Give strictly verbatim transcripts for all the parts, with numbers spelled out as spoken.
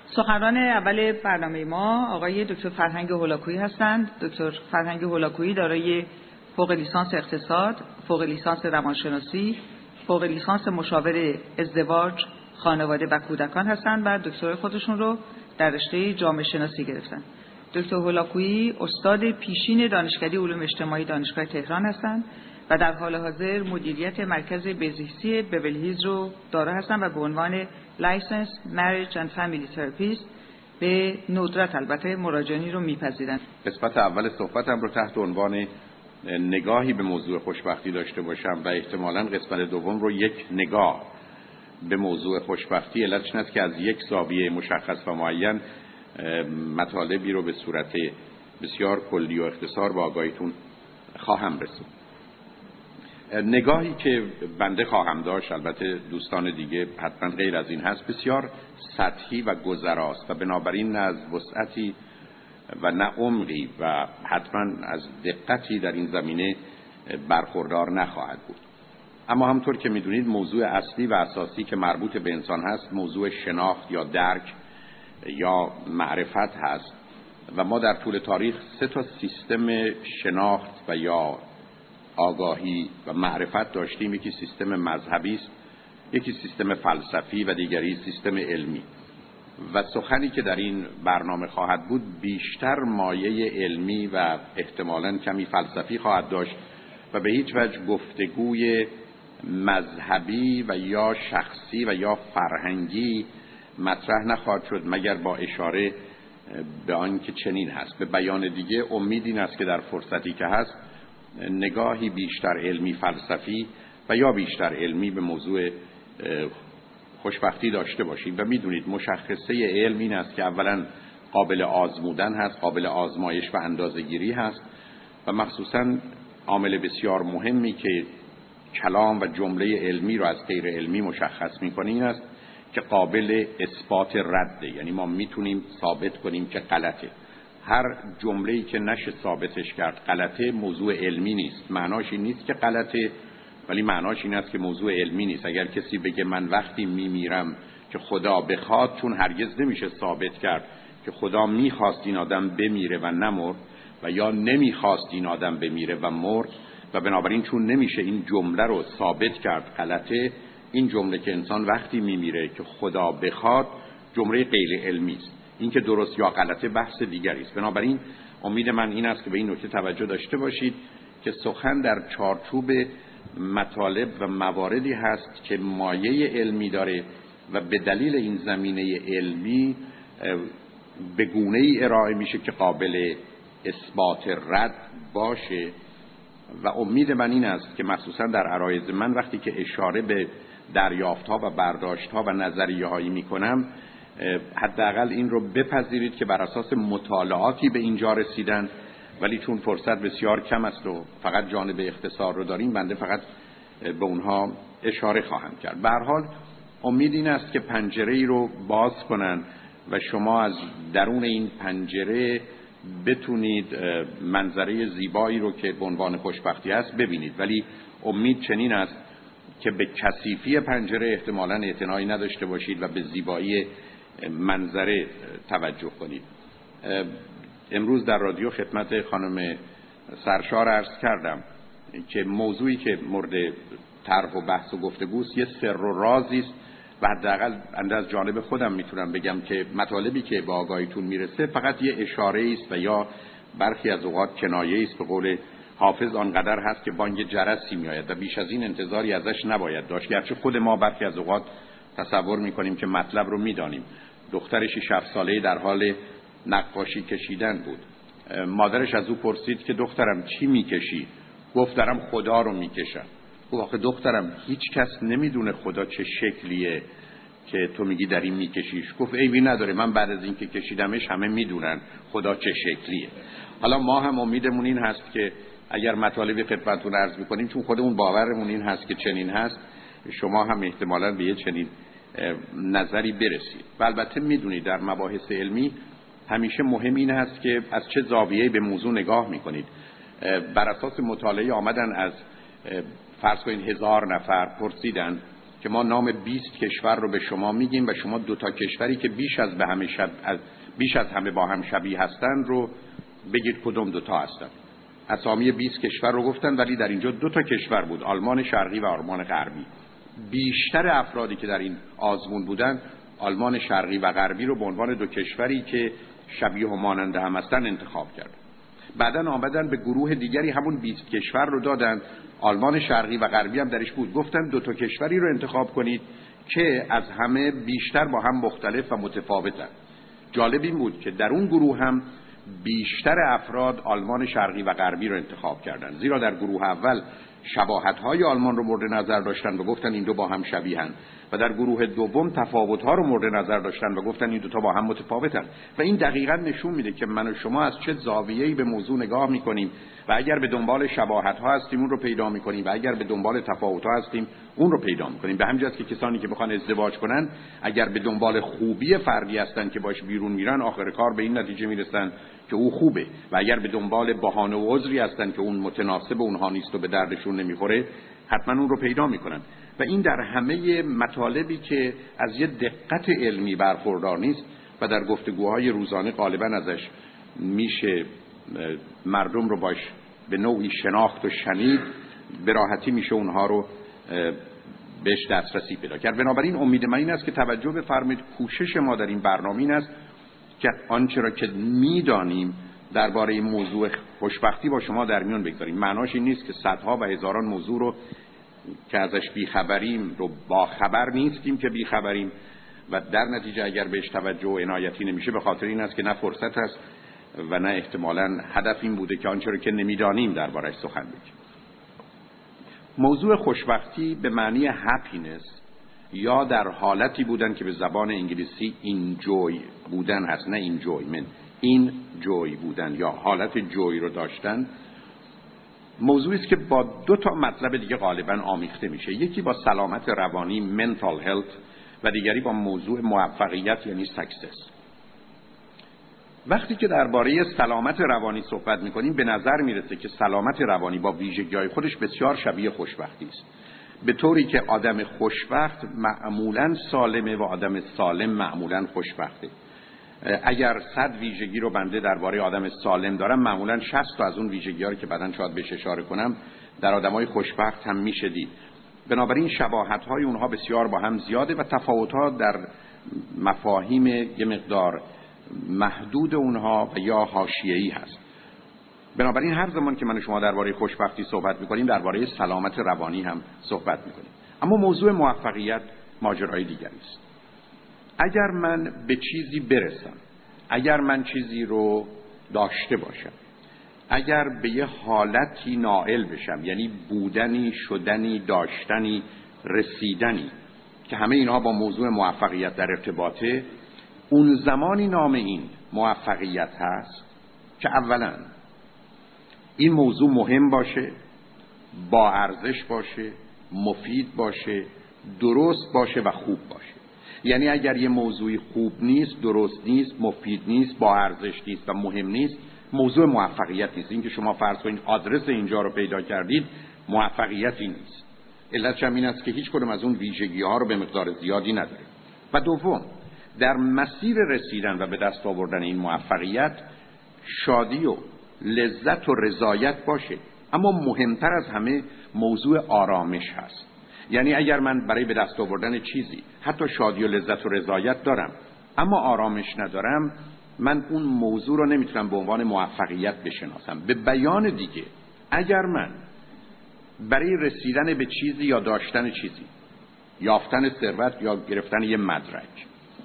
سخنران اول برنامه ما آقای دکتر فرهنگ هولاکویی هستند. دکتر فرهنگ هولاکویی دارای فوق لیسانس اقتصاد، فوق لیسانس روانشناسی، فوق لیسانس مشاور ازدواج، خانواده و کودکان هستند و دکترای خودشون رو در رشته جامعه شناسی گرفتن. دکتر هولاکویی استاد پیشین دانشکده علوم اجتماعی دانشگاه تهران هستند و در حال حاضر مدیریت مرکز بهزیستی بیولی هیلز رو دارا هستند و به عنوان لایسنس مریج اند فامیلی تراپیست به ندرت البته مراجعینی رو میپذیرند. قسمت اول صحبتم رو تحت عنوان نگاهی به موضوع خوشبختی داشته باشم و احتمالاً قسمت دوم رو یک نگاه به موضوع خوشبختی. علتش این است که از یک زاویه مشخص و معین مطالبی رو به صورت بسیار کلی و اختصار با آگاهیتون خواهم رسوند. نگاهی که بنده خواهم داشت، البته دوستان دیگه حتما غیر از این هست، بسیار سطحی و گذراست و بنابراین نه از وسعتی و نه عمقی و حتما از دقتی در این زمینه برخوردار نخواهد بود. اما همطور که میدونید موضوع اصلی و اساسی که مربوط به انسان هست موضوع شناخت یا درک یا معرفت هست و ما در طول تاریخ سه تا سیستم شناخت و یا آگاهی و معرفت داشتیم. یکی سیستم مذهبی است، یکی سیستم فلسفی و دیگری سیستم علمی. و سخنی که در این برنامه خواهد بود بیشتر مایه علمی و احتمالاً کمی فلسفی خواهد داشت و به هیچ وجه گفتگوی مذهبی و یا شخصی و یا فرهنگی مطرح نخواهد شد مگر با اشاره به آن که چنین هست. به بیان دیگه امید این است که در فرصتی که هست نگاهی بیشتر علمی فلسفی و یا بیشتر علمی به موضوع خوشبختی داشته باشیم. و میدونید مشخصه علم این است که اولا قابل آزمودن هست، قابل آزمایش و اندازه‌گیری هست و مخصوصا عامل بسیار مهمی که کلام و جمله علمی رو از غیر علمی مشخص میکنه این است که قابل اثبات رده. یعنی ما میتونیم ثابت کنیم که غلطه. هر جمله‌ای که نشه ثابتش کرد غلطه موضوع علمی نیست. معناش این نیست که غلطه، ولی معناش این است که موضوع علمی نیست. اگر کسی بگه من وقتی میمیرم که خدا بخواد، چون هرگز نمیشه ثابت کرد که خدا میخواست این آدم بمیره و نمرد و یا نمیخواست این آدم بمیره و مرد و بنابراین چون نمیشه این جمله رو ثابت کرد غلطه. این جمله که انسان وقتی میمیره که خدا بخواد جمله غیر علمی است. این که درست یا غلطه بحث دیگری است. بنابراین امید من این است که به این نکته توجه داشته باشید که سخن در چارچوب مطالب و مواردی هست که مایه علمی داره و به دلیل این زمینه علمی به گونه‌ای ارائه میشه که قابل اثبات رد باشه. و امید من این است که مخصوصا در عرایض من وقتی که اشاره به دریافت‌ها و برداشت‌ها و نظریه‌هایی میکنم حداقل این رو بپذیرید که بر اساس مطالعاتی به اینجا رسیدن، ولی چون فرصت بسیار کم است و فقط جانب اختصار رو داریم بنده فقط به اونها اشاره خواهم کرد. به هر حال امید این است که پنجره‌ای رو باز کنن و شما از درون این پنجره بتونید منظره زیبایی رو که به عنوان خوشبختی است ببینید. ولی امید چنین است که به کثیفی پنجره احتمالاً اعتنایی نداشته باشید و به زیبایی منظره توجه کنید. امروز در رادیو خدمت خانم سرشار عرض کردم که موضوعی که مورد طرح و بحث و گفتگوست یه سر و رازی است و حداقل بنده از جانب خودم میتونم بگم که مطالبی که به آگاهیتون میرسه فقط یه اشاره است و یا برخی از اوقات کنایه است. به قول حافظ آنقدر هست که بانگ جرسی میآید و بیش از این انتظاری ازش نباید داشت. گرچه خود ما برخی از اوقات تصور میکنیم که مطلب رو میدانیم. دخترش شش ساله‌ای در حال نقاشی کشیدن بود. مادرش از او پرسید که دخترم چی میکشی؟ گفت دارم خدا رو میکشم. گفت آخه دخترم هیچ کس نمیدونه خدا چه شکلیه که تو میگی در این میکشیش. گفت عیبی نداره، من بعد از این که کشیدمش همه میدونن خدا چه شکلیه. حالا ما هم امیدمون این هست که اگر مطالبی خدمتتون عرض میکنیم چون خودمون باورمون این هست که چنین هست، شما هم احتمالاً به یه چنین نظری برسید. و البته میدونید در مباحث علمی همیشه مهم این هست که از چه زاویه‌ای به موضوع نگاه میکنید. بر اساس مطالعه آمدن از فرض کنید هزار نفر پرسیدن که ما نام بیست کشور رو به شما میگیم و شما دو تا کشوری که بیش از به همه شب از بیش از همه با هم شبیه هستن رو بگید کدوم دو تا هستن. اسامی بیست کشور رو گفتن ولی در اینجا دو تا کشور بود، آلمان شرقی و آلمان غربی. بیشتر افرادی که در این آزمون بودن آلمان شرقی و غربی رو به عنوان دو کشوری که شبیه و مانند هم هستن انتخاب کردن. بعدن آمدن به گروه دیگری همون بیست کشور رو دادن، آلمان شرقی و غربی هم درش بود، گفتن دو تا کشوری رو انتخاب کنید که از همه بیشتر با هم مختلف و متفاوتن. جالب این بود که در اون گروه هم بیشتر افراد آلمان شرقی و غربی رو انتخاب کردن، زیرا در گروه اول شباهت‌های آلمان رو مورد نظر داشتن و گفتن این دو با هم شبیهن و در گروه دوم تفاوت‌ها رو مورد نظر داشتن و گفتن این دو تا با هم متفاوتن. و این دقیقاً نشون میده که من و شما از چه زاویه‌ای به موضوع نگاه می‌کنیم و اگر به دنبال شباهت‌ها هستیم اون رو پیدا می‌کنیم و اگر به دنبال تفاوت‌ها هستیم اون رو پیدا می‌کنیم. به همین جاست که کسانی که بخوان ازدواج کنن اگر به دنبال خوبی فردی هستن که باش بیرون میرن آخر کار به این نتیجه میرسن که او خوبه، و اگر به دنبال بهانه و عذری هستن که اون متناسب اونها نیست و به دردشون نمیخوره حتما اون رو پیدا میکنن. و این در همه مطالبی که از یه دقت علمی برخوردار نیست و در گفتگوهای روزانه غالبا ازش میشه مردم رو باش به نوعی شناخت و شنید، به راحتی میشه اونها رو بهش دسترسی پیدا کرد. بنابراین امید من این است که توجه بفرمایید کوشش ما در این برنامه این است که آنچه را که میدانیم درباره این موضوع خوشبختی با شما در میان بگذاریم. معناش این نیست که صدها و هزاران موضوع رو که ازش بیخبریم رو با خبر نیستیم که بیخبریم و در نتیجه اگر بهش توجه و عنایتی نمیشه به خاطر این است که نه فرصت است و نه احتمالاً هدف این بوده که آنچه را که نمیدانیم درباره‌اش سخن بگیم. موضوع خوشبختی به معنی هپینس یا در حالتی بودن که به زبان انگلیسی اینجوی بودن هست، نه اینجویمنت، این جوی بودن یا حالت جوی رو داشتن، موضوعی است که با دو تا مطلب دیگه غالبا آمیخته میشه. یکی با سلامت روانی mental health و دیگری با موضوع موفقیت یعنی success. وقتی که درباره سلامت روانی صحبت میکنیم به نظر میرسه که سلامت روانی با ویژگی‌های خودش بسیار شبیه خوشبختی است، به طوری که آدم خوشبخت معمولاً سالمه و آدم سالم معمولاً خوشبخته. اگر صد ویژگی رو بنده درباره آدم سالم دارم معمولاً شصت تا از اون ویژگی‌ها رو که بعداً شاید بهش اشاره کنم در آدمای خوشبخت هم میشه دید. بنابراین شباهت‌های اونها بسیار با هم زیاده و تفاوت‌ها در مفاهیم یه مقدار محدود اونها و یا حاشیه‌ای هست. بنابراین هر زمان که من و شما درباره خوشبختی صحبت می‌کنیم درباره سلامت روانی هم صحبت می‌کنیم. اما موضوع موفقیت ماجرای دیگری است. اگر من به چیزی برسم، اگر من چیزی رو داشته باشم، اگر به یه حالتی نائل بشم، یعنی بودنی، شدنی، داشتنی، رسیدنی که همه اینها با موضوع موفقیت در ارتباطه، اون زمانی نام این موفقیت هست که اولا این موضوع مهم باشه، با ارزش باشه، مفید باشه، درست باشه و خوب باشه. یعنی اگر یه موضوعی خوب نیست، درست نیست، مفید نیست، با ارزش نیست و مهم نیست، موضوع موفقیت نیست. این که شما فرض کنید آدرس اینجا رو پیدا کردید موفقیتی نیست. علتش هم این است که هیچ کدوم از اون ویژگی ها رو به مقدار زیادی نداره. و دوم، در مسیر رسیدن و به دست آوردن این موفقیت شادی و لذت و رضایت باشه، اما مهمتر از همه موضوع آرامش هست. یعنی اگر من برای به دست آوردن چیزی حتی شادی و لذت و رضایت دارم اما آرامش ندارم، من اون موضوع رو نمیتونم به عنوان موفقیت بشناسم. به بیان دیگه، اگر من برای رسیدن به چیزی یا داشتن چیزی، یافتن ثروت یا گرفتن یه مدرک،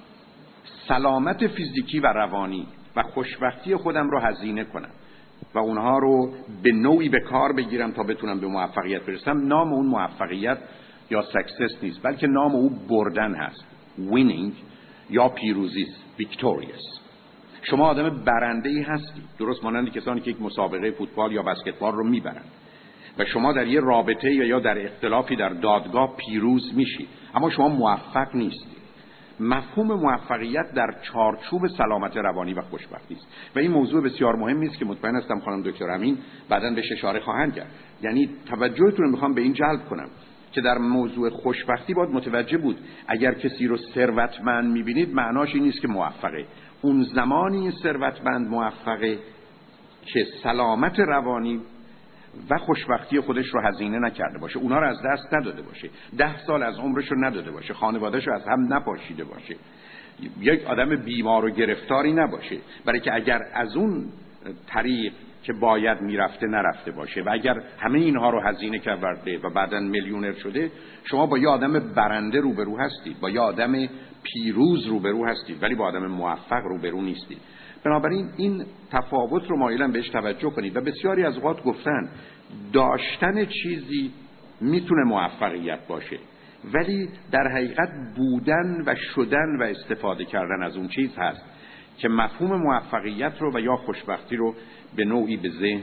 سلامت فیزیکی و روانی و خوشبختی خودم رو هزینه کنم و اونها رو به نوعی به کار بگیرم تا بتونم به موفقیت برسم، نام اون موفقیت یا سکسس نیست، بلکه نام او بردن هست، winning یا پیروزی است، victorious. شما آدم برنده‌ای هستی، درست مانند کسانی که یک مسابقه فوتبال یا بسکتبال رو میبرند و شما در یه رابطه یا در اختلافی در دادگاه پیروز میشید، اما شما موفق نیستید. مفهوم موفقیت در چارچوب سلامت روانی و خوشبختی است و این موضوع بسیار مهمی است که مطمئن هستم خانم دکتر امین بعداً بهش اشاره خواهند کرد. یعنی توجهتون رو میخوام به این جلب کنم که در موضوع خوشبختی باید متوجه بود اگر کسی رو ثروتمند میبینید معناش این نیست که موفقه. اون زمانی این ثروتمند موفقه که سلامت روانی و خوشبختی خودش رو هزینه نکرده باشه، اونا رو از دست نداده باشه، ده سال از عمرش رو نداده باشه، خانواده‌اش رو از هم نپاشیده باشه، یک آدم بیمار و گرفتاری نباشه. برای که اگر از اون طریق که باید میرفته نرفته باشه و اگر همه اینها رو هزینه کرده و بعداً میلیونر شده، شما با یه آدم برنده روبرو هستید، با یه آدم پیروز روبرو هستید، ولی با آدم موفق روبرو نیستید. بنابراین این تفاوت رو مایلم بهش توجه کنید. و بسیاری از اوقات گفتن داشتن چیزی میتونه موفقیت باشه، ولی در حقیقت بودن و شدن و استفاده کردن از اون چیز هست که مفهوم موفقیت رو و یا خوشبختی رو به نوعی به ذهن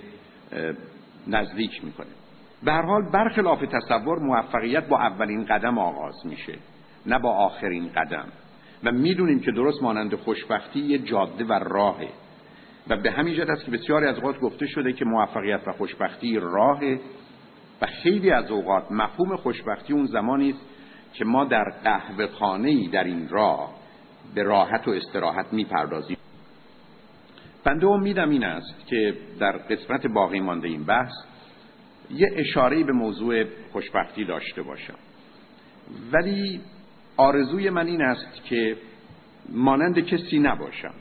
نزدیک میکنه. به هر حال برخلاف تصور موفقیت با اولین قدم آغاز میشه، نه با آخرین قدم. و میدونیم که درست مانند خوشبختی یه جاده و راهه و به همین جهت است که بسیاری از اوقات گفته شده که موفقیت و خوشبختی راهه و خیلی از اوقات مفهوم خوشبختی اون زمانی است که ما در قهوه خانه‌ای در این راه به راحت و استراحت میپردازیم. بنده امیدم این است که در قسمت باقی مانده این بحث یه اشاره‌ای به موضوع خوشبختی داشته باشم، ولی آرزوی من این است که مانند کسی نباشم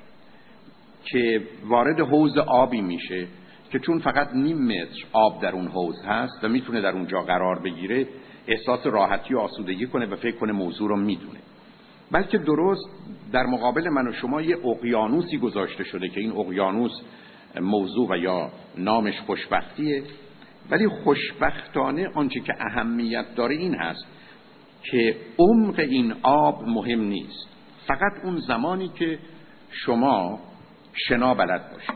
که وارد حوض آبی میشه که چون فقط نیم متر آب در اون حوض هست و میتونه در اونجا قرار بگیره احساس راحتی و آسودگی کنه و فکر کنه موضوع رو میدونه، بلکه درست در مقابل من و شما یه اقیانوسی گذاشته شده که این اقیانوس موضوع و یا نامش خوشبختیه. ولی خوشبختانه آنچه که اهمیت داره این هست که عمق این آب مهم نیست، فقط اون زمانی که شما شنا بلد باشید.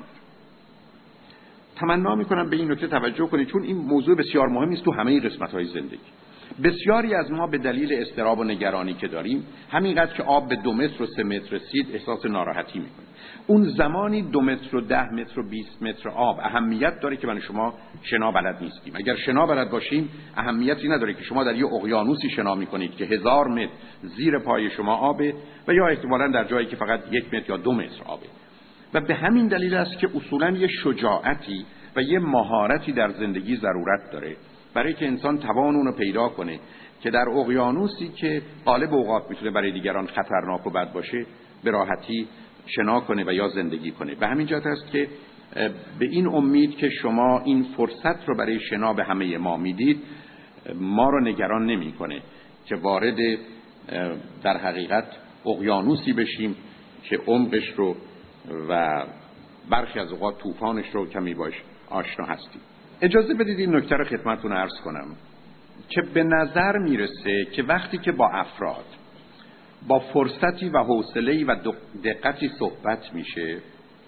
تمنا میکنم به این نکته توجه کنید، چون این موضوع بسیار مهمی است تو همه قسمت‌های زندگی. بسیاری از ما به دلیل اضطراب و نگرانی که داریم همینقدر که آب به دو متر و سه متر رسید احساس ناراحتی میکنیم. اون زمانی دو متر و ده متر و بیست متر آب اهمیت داره که من شما شنا بلد نیستیم. اگر شنا بلد باشیم اهمیتی نداره که شما در یه اقیانوسی شنا میکنید که هزار متر زیر پای شما آبه و یا احتمالاً در جایی که فقط یک متر یا دو متر آبه. و به همین دلیل است که اصولاً یه شجاعتی و یه مهارتی در زندگی ضرورت داره برای که انسان توان اون رو پیدا کنه که در اقیانوسی که غالب اوقات میتونه برای دیگران خطرناک و بد باشه به راحتی شنا کنه و یا زندگی کنه. به همین جهت است که به این امید که شما این فرصت رو برای شنا به همه ما میدید ما رو نگران نمیکنه که وارد در حقیقت اقیانوسی بشیم که عمقش رو و برخی از اوقات طوفانش رو کمی باش آشنا هستیم. اجازه بدید این نکته رو خدمتتون عرض کنم که به نظر میرسه که وقتی که با افراد با فرصتی و حوصله‌ای و دقتی صحبت میشه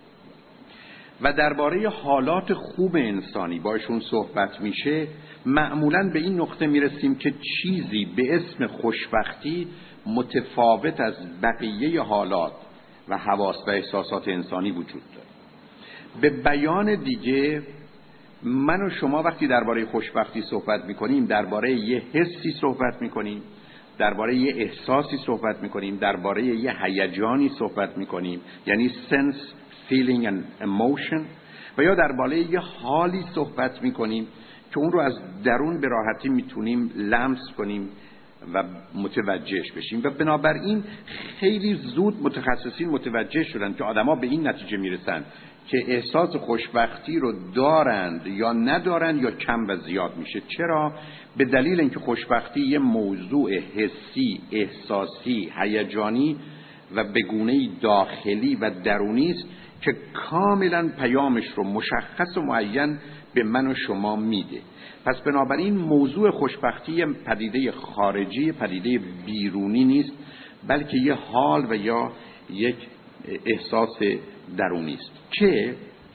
و درباره حالات خوب انسانی باشون صحبت میشه، معمولاً به این نقطه میرسیم که چیزی به اسم خوشبختی متفاوت از بقیه حالات و حواس و احساسات انسانی وجود داره. به بیان دیگه، من و شما وقتی درباره خوشبختی صحبت میکنیم درباره یه حسی صحبت میکنیم، درباره یه احساسی صحبت میکنیم، درباره یه هیجانی صحبت میکنیم، یعنی sense, feeling and emotion، و یا درباره یه حالی صحبت میکنیم که اون رو از درون به راحتی میتونیم لمس کنیم و متوجهش بشیم. و بنابراین خیلی زود متخصصین متوجه شدن که آدما به این نتیجه میرسن که احساس خوشبختی رو دارند یا ندارند یا کم و زیاد میشه. چرا؟ به دلیل اینکه خوشبختی یه موضوع حسی، احساسی، هیجانی و به گونه‌ای داخلی و درونی است که کاملا پیامش رو مشخص و معین به من و شما میده. پس بنابراین موضوع خوشبختی پدیده خارجی، پدیده بیرونی نیست، بلکه یه حال و یا یک احساس درونی است که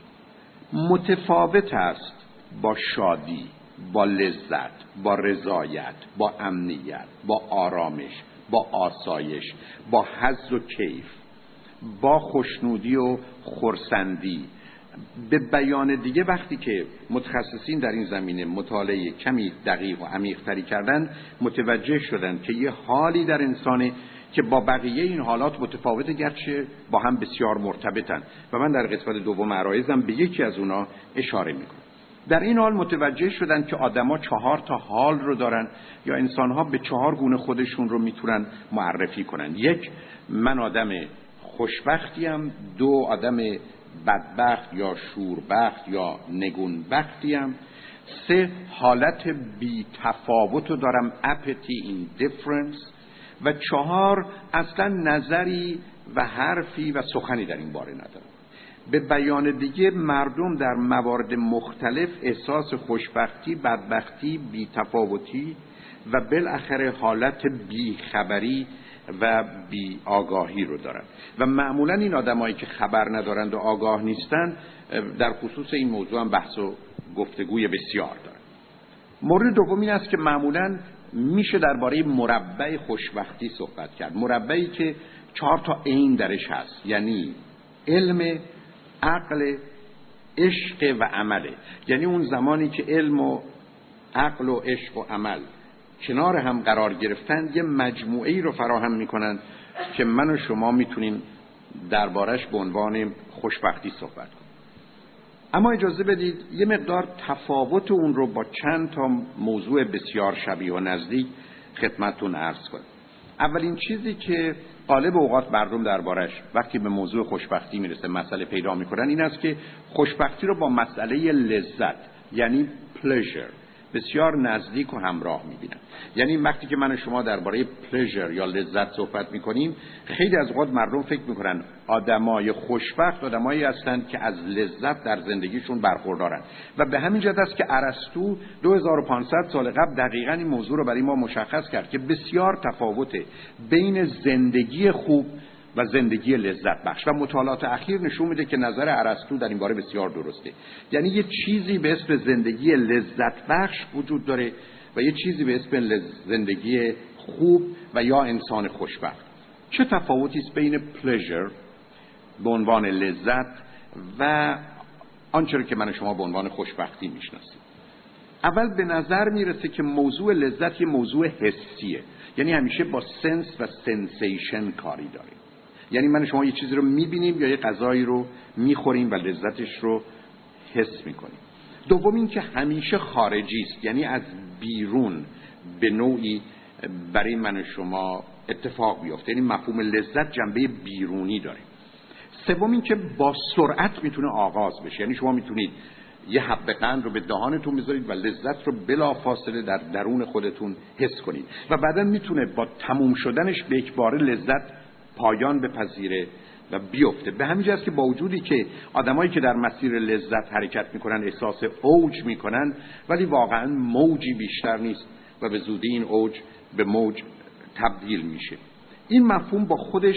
متفاوت است با شادی، با لذت، با رضایت، با امنیت، با آرامش، با آسایش، با حظ و کیف، با خوشنودی و خرسندی، به بیان دیگه وقتی که متخصصین در این زمینه مطالعه کمی دقیق و عمیق‌تری کردن، متوجه شدن که یه حالی در انسانه که با بقیه این حالات متفاوته، گرچه با هم بسیار مرتبطن و من در قسمت دوم عرایزم به یکی از اونا اشاره میکنم. در این حال متوجه شدن که آدما چهار تا حال رو دارن یا انسان‌ها به چهار گونه خودشون رو میتونن معرفی کنن. یک، من آدم خوشبختیم. دو، آدم بدبخت یا شوربخت یا نگونبختیم. سه، حالت بی تفاوت رو دارم، apathy indifference. و چهار، اصلا نظری و حرفی و سخنی در این باره ندارم. به بیان دیگه مردم در موارد مختلف احساس خوشبختی، بدبختی، بی تفاوتی و بالاخره حالت بی خبری و بی آگاهی رو دارن و معمولا این آدمایی که خبر ندارند و آگاه نیستن در خصوص این موضوع هم بحث و گفتگوی بسیار دارن. مورد دوم این است که معمولا میشه درباره مربع خوشبختی صحبت کرد. مربعی که چهار تا عین درش هست، یعنی علم، عقل، عشق و عمله. یعنی اون زمانی که علم و عقل و عشق و عمل کنار هم قرار گرفتن، یه مجموعه‌ای رو فراهم میکنن که من و شما میتونیم دربارش به عنوان خوشبختی صحبت کنیم. اما اجازه بدید یه مقدار تفاوت اون رو با چند تا موضوع بسیار شبیه و نزدیک خدمتتون عرض کنم. اولین چیزی که غالب اوقات مردم دربارش وقتی به موضوع خوشبختی میرسه مسئله پیدا میکنن این است که خوشبختی رو با مسئله لذت، یعنی pleasure، بسیار نزدیک و همراه میبینن. یعنی وقتی که من و شما درباره pleasure یا لذت صحبت میکنیم، خیلی از اوقات مردم فکر میکنن آدمای خوشبخت آدمایی هستند که از لذت در زندگیشون برخوردارن و به همین جهت است که ارسطو دو هزار و پانصد سال قبل دقیقاً این موضوع رو برای ما مشخص کرد که بسیار تفاوته بین زندگی خوب و زندگی لذت بخش و مطالعات اخیر نشون میده که نظر ارسطو در این باره بسیار درسته. یعنی یه چیزی به اسم زندگی لذت بخش وجود داره و یه چیزی به اسم زندگی خوب و یا انسان خوشبخت. چه تفاوتی است بین pleasure به عنوان لذت و آنچه که من شما به عنوان خوشبختی میشناسیم؟ اول به نظر میرسه که موضوع لذت یه موضوع حسیه، یعنی همیشه با سنس و سنسیشن کاری داره. یعنی من شما یه چیزی رو میبینیم یا یه غذایی رو میخوریم و لذتش رو حس میکنیم. دوم این که همیشه خارجی است، یعنی از بیرون به نوعی برای من و شما اتفاق بیفته، یعنی مفهوم لذت جنبه بیرونی داره. سوم این که با سرعت میتونه آغاز بشه، یعنی شما میتونید یه حبه قند رو به دهانتون بذارید و لذت رو بلافاصله در درون خودتون حس کنید و بعدا میتونه با تموم شدنش به یک باره لذت پایان بپذیره و بیفته. به همین جهت که با وجودی که آدمایی که در مسیر لذت حرکت میکنن احساس اوج میکنن، ولی واقعا موجی بیشتر نیست و به زودی این اوج به موج تبدیل میشه. این مفهوم با خودش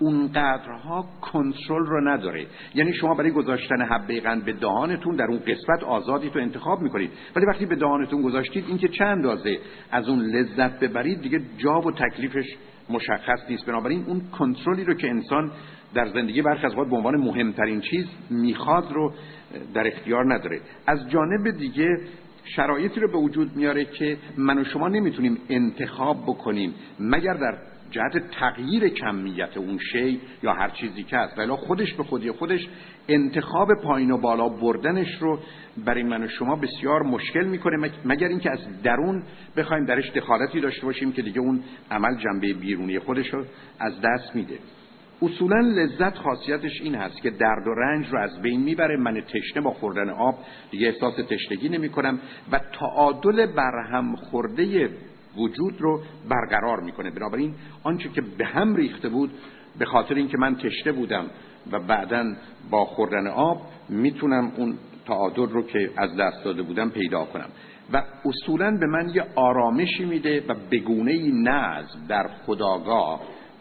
اونقدرها کنترل رو نداره، یعنی شما برای گذاشتن حبه قند به دهانتون در اون قسمت آزادی تو انتخاب میکنید، ولی وقتی به دهانتون گذاشتید این که چند اندازه از اون لذت ببرید دیگه جا و تکلیفش مشخص نیست. بنابراین اون کنترلی رو که انسان در زندگی برخی از اوقات به عنوان مهمترین چیز میخواد رو در اختیار نداره. از جانب دیگه شرایطی رو به وجود میاره که من و شما نمیتونیم انتخاب بکنیم مگر در جهت تغییر کمیت اون شی یا هر چیزی که هست، ولی خودش به خودی خودش انتخاب پایین و بالا بردنش رو برای من و شما بسیار مشکل میکنه، مگر اینکه از درون بخوایم درش دخالتی داشته باشیم که دیگه اون عمل جنبه بیرونی خودش رو از دست میده. اصولا لذت خاصیتش این هست که درد و رنج رو از بین میبره. من تشنه با خوردن آب دیگه احساس تشنگی نمی کنم و تعادل برهم خورده وجود رو برقرار میکنه. بنابراین آنچه که به هم ریخته بود به خاطر اینکه من تشنه بودم و بعداً با خوردن آب میتونم اون تعادل رو که از دست داده بودم پیدا کنم و اصولاً به من یه آرامشی میده و بگونه‌ای نظم در خودآگاه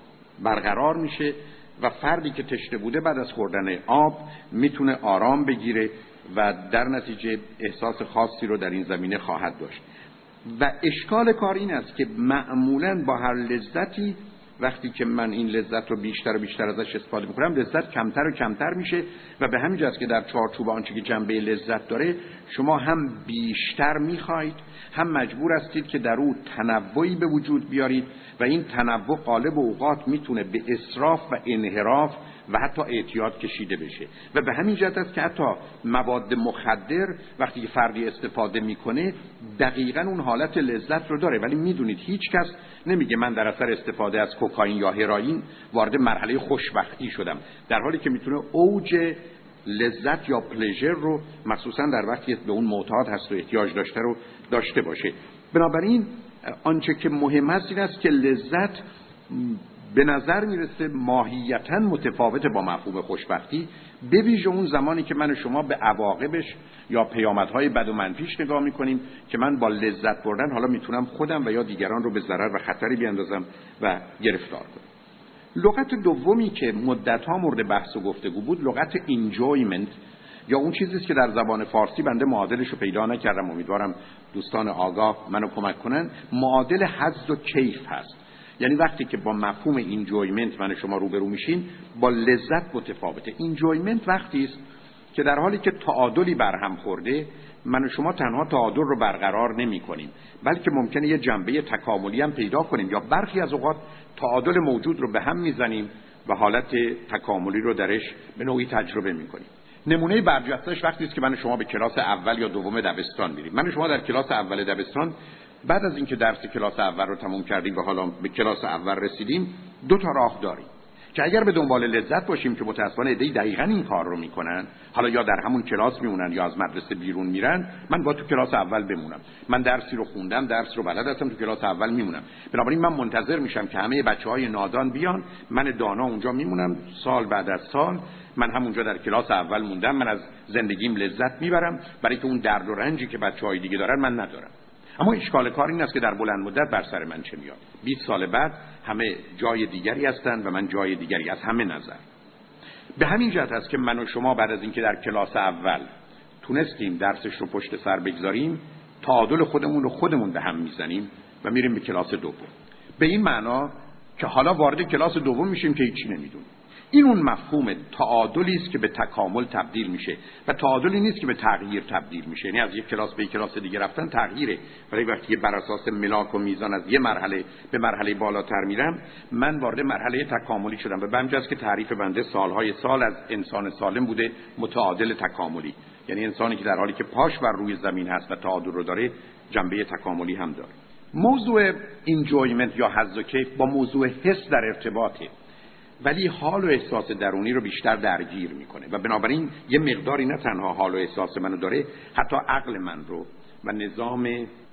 برقرار میشه و فردی که تشنه بوده بعد از خوردن آب میتونه آرام بگیره و در نتیجه احساس خاصی رو در این زمینه خواهد داشت. و اشکال کار این است که معمولاً با هر لذتی وقتی که من این لذت رو بیشتر و بیشتر ازش استفاده میکنم لذت کمتر و کمتر میشه و به همین جهت که در چارچوب آنچه که جنبه لذت داره شما هم بیشتر میخواید هم مجبور هستید که در او تنوعی به وجود بیارید و این تنوع غالب اوقات میتونه به اسراف و انحراف و حتی اعتیاد کشیده بشه و به همین جهت است که حتی مواد مخدر وقتی که فردی استفاده میکنه دقیقاً اون حالت لذت رو داره، ولی میدونید هیچ کس نمیگه من در اثر استفاده از کوکائین یا هروئین وارد مرحله خوشبختی شدم، در حالی که میتونه اوج لذت یا پلژر رو مخصوصا در وقتی به اون معتاد هست و احتیاج داشته رو داشته باشه. بنابراین آنچه که مهم است این است که لذت به نظر میرسه ماهیتاً متفاوت با مفهوم خوشبختی، به ویژه اون زمانی که من و شما به عواقبش یا پیامدهای بد و منفیش نگاه میکنیم که من با لذت بردن حالا میتونم خودم و یا دیگران رو به ضرر و خطری بیاندازم و گرفتار کنم. لغت دومی که مدت‌ها مورد بحث و گفتگو بود لغت enjoyment یا اون چیزی است که در زبان فارسی بنده معادلش رو پیدا نکردم، امیدوارم دوستان آگاه منو کمک کنن. معادل حظ و کیف هست، یعنی وقتی که با مفهوم انجویمنت من شما روبرو میشین با لذت متفاوته. انجویمنت وقتی است که در حالی که تعادلی برهم خورده من و شما تنها تعادل رو برقرار نمی کنیم بلکه ممکنه یه جنبه تکاملی هم پیدا کنیم یا برخی از اوقات تعادل موجود رو به هم میزنیم و حالت تکاملی رو درش به نوعی تجربه میکنیم. نمونه برجسته‌اش وقتی است که من و شما به کلاس اول یا دوم دبستان میریم. من و شما در کلاس اول دبستان بعد از اینکه درس کلاس اول رو تموم کردیم و حالا به کلاس اول رسیدیم دو تا راه داریم که اگر به دنبال لذت باشیم که متأسفانه عده‌ای دقیقاً این کار رو میکنن، حالا یا در همون کلاس میمونن یا از مدرسه بیرون میرن، من با تو کلاس اول بمونم، من درسی رو خوندم درس رو بلد هستم تو کلاس اول میمونم، بنابراین من منتظر میشم که همه بچهای نادان بیان، من دانا اونجا میمونم سال بعد از سال، من همونجا در کلاس اول موندم، من از زندگیم لذت میبرم برای که اون درد و رنجی که بچهای دیگه دارن من ندارم. اما اشکال کار این است که در بلند مدت بر سر من چه میاد؟ بیست سال بعد همه جای دیگری هستند و من جای دیگری از همه نظر. به همین جهت است که من و شما بعد از اینکه در کلاس اول تونستیم درسش رو پشت سر بگذاریم تعادل خودمون رو خودمون به هم میزنیم و میریم به کلاس دوم، به این معنا که حالا وارد کلاس دوم میشیم که هیچی نمیدونیم. این اون مفهوم تعادلی است که به تکامل تبدیل میشه و تعادلی نیست که به تغییر تبدیل میشه، یعنی از یک کلاس به یک کلاس دیگه رفتن تغییره، ولی وقتی بر اساس ملاک و میزان از یه مرحله به مرحله بالاتر میرم من وارد مرحله تکاملی شدم و به همین جاست که تعریف بنده سالهای سال از انسان سالم بوده متعادل تکاملی، یعنی انسانی که در حالی که پاش بر روی زمین هست و تعادل رو داره جنبه تکاملی هم داره. موضوع انجویمنت یا حظ و کیف با موضوع حس در ارتباطه، ولی حال و احساس درونی رو بیشتر درگیر میکنه و بنابراین یه مقداری نه تنها حال و احساس منو داره، حتی عقل من رو و نظام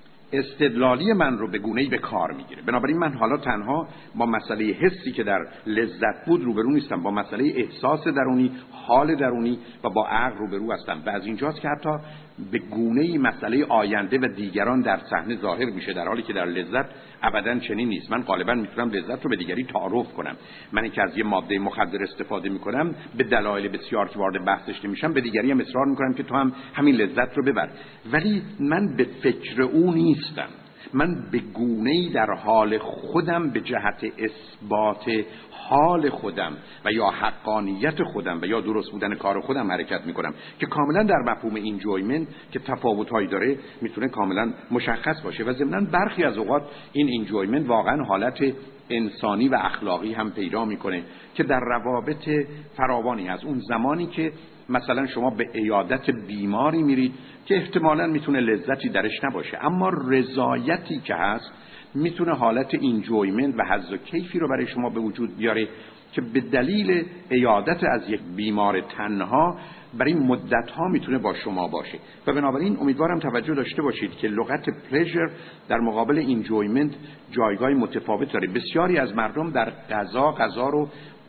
استدلالی من رو به گونه‌ای به کار میگیره. بنابراین من حالا تنها با مسئله حسی که در لذت بود روبرو نیستم، با مسئله احساس درونی، حال درونی و با عقل روبرو هستم و از اینجاست که حتی به گونه‌ای مسئله آینده و دیگران در صحنه ظاهر میشه، در حالی که در لذت ابداً چنین نیست. من غالباً میتونم لذت رو به دیگری تعارف کنم. من که از یه ماده مخدر استفاده میکنم به دلایل بسیار که وارد بحثش نمیشم به دیگری هم اصرار میکنم که تو هم همین لذت رو ببر، ولی من به فکر اون نیستم. من به گونه‌ای در حال خودم به جهت اثبات حال خودم و یا حقانیت خودم و یا درست بودن کار خودم حرکت میکنم که کاملا در مفهوم انجویمنت که تفاوت‌هایی داره میتونه کاملا مشخص باشه و ضمناً برخی از اوقات این انجویمنت واقعا حالت انسانی و اخلاقی هم پیدا میکنه که در روابط فراوانی از اون زمانی که مثلا شما به عیادت بیماری میرید که احتمالاً میتونه لذتی درش نباشه، اما رضایتی که هست میتونه حالت انجویمنت و حظ و کیفی رو برای شما به وجود بیاره که به دلیل عیادت از یک بیمار تنها برای مدت‌ها میتونه با شما باشه و بنابراین امیدوارم توجه داشته باشید که لغت پلژر در مقابل انجویمنت جایگاه متفاوت داره. بسیاری از مردم در غذا غذا رو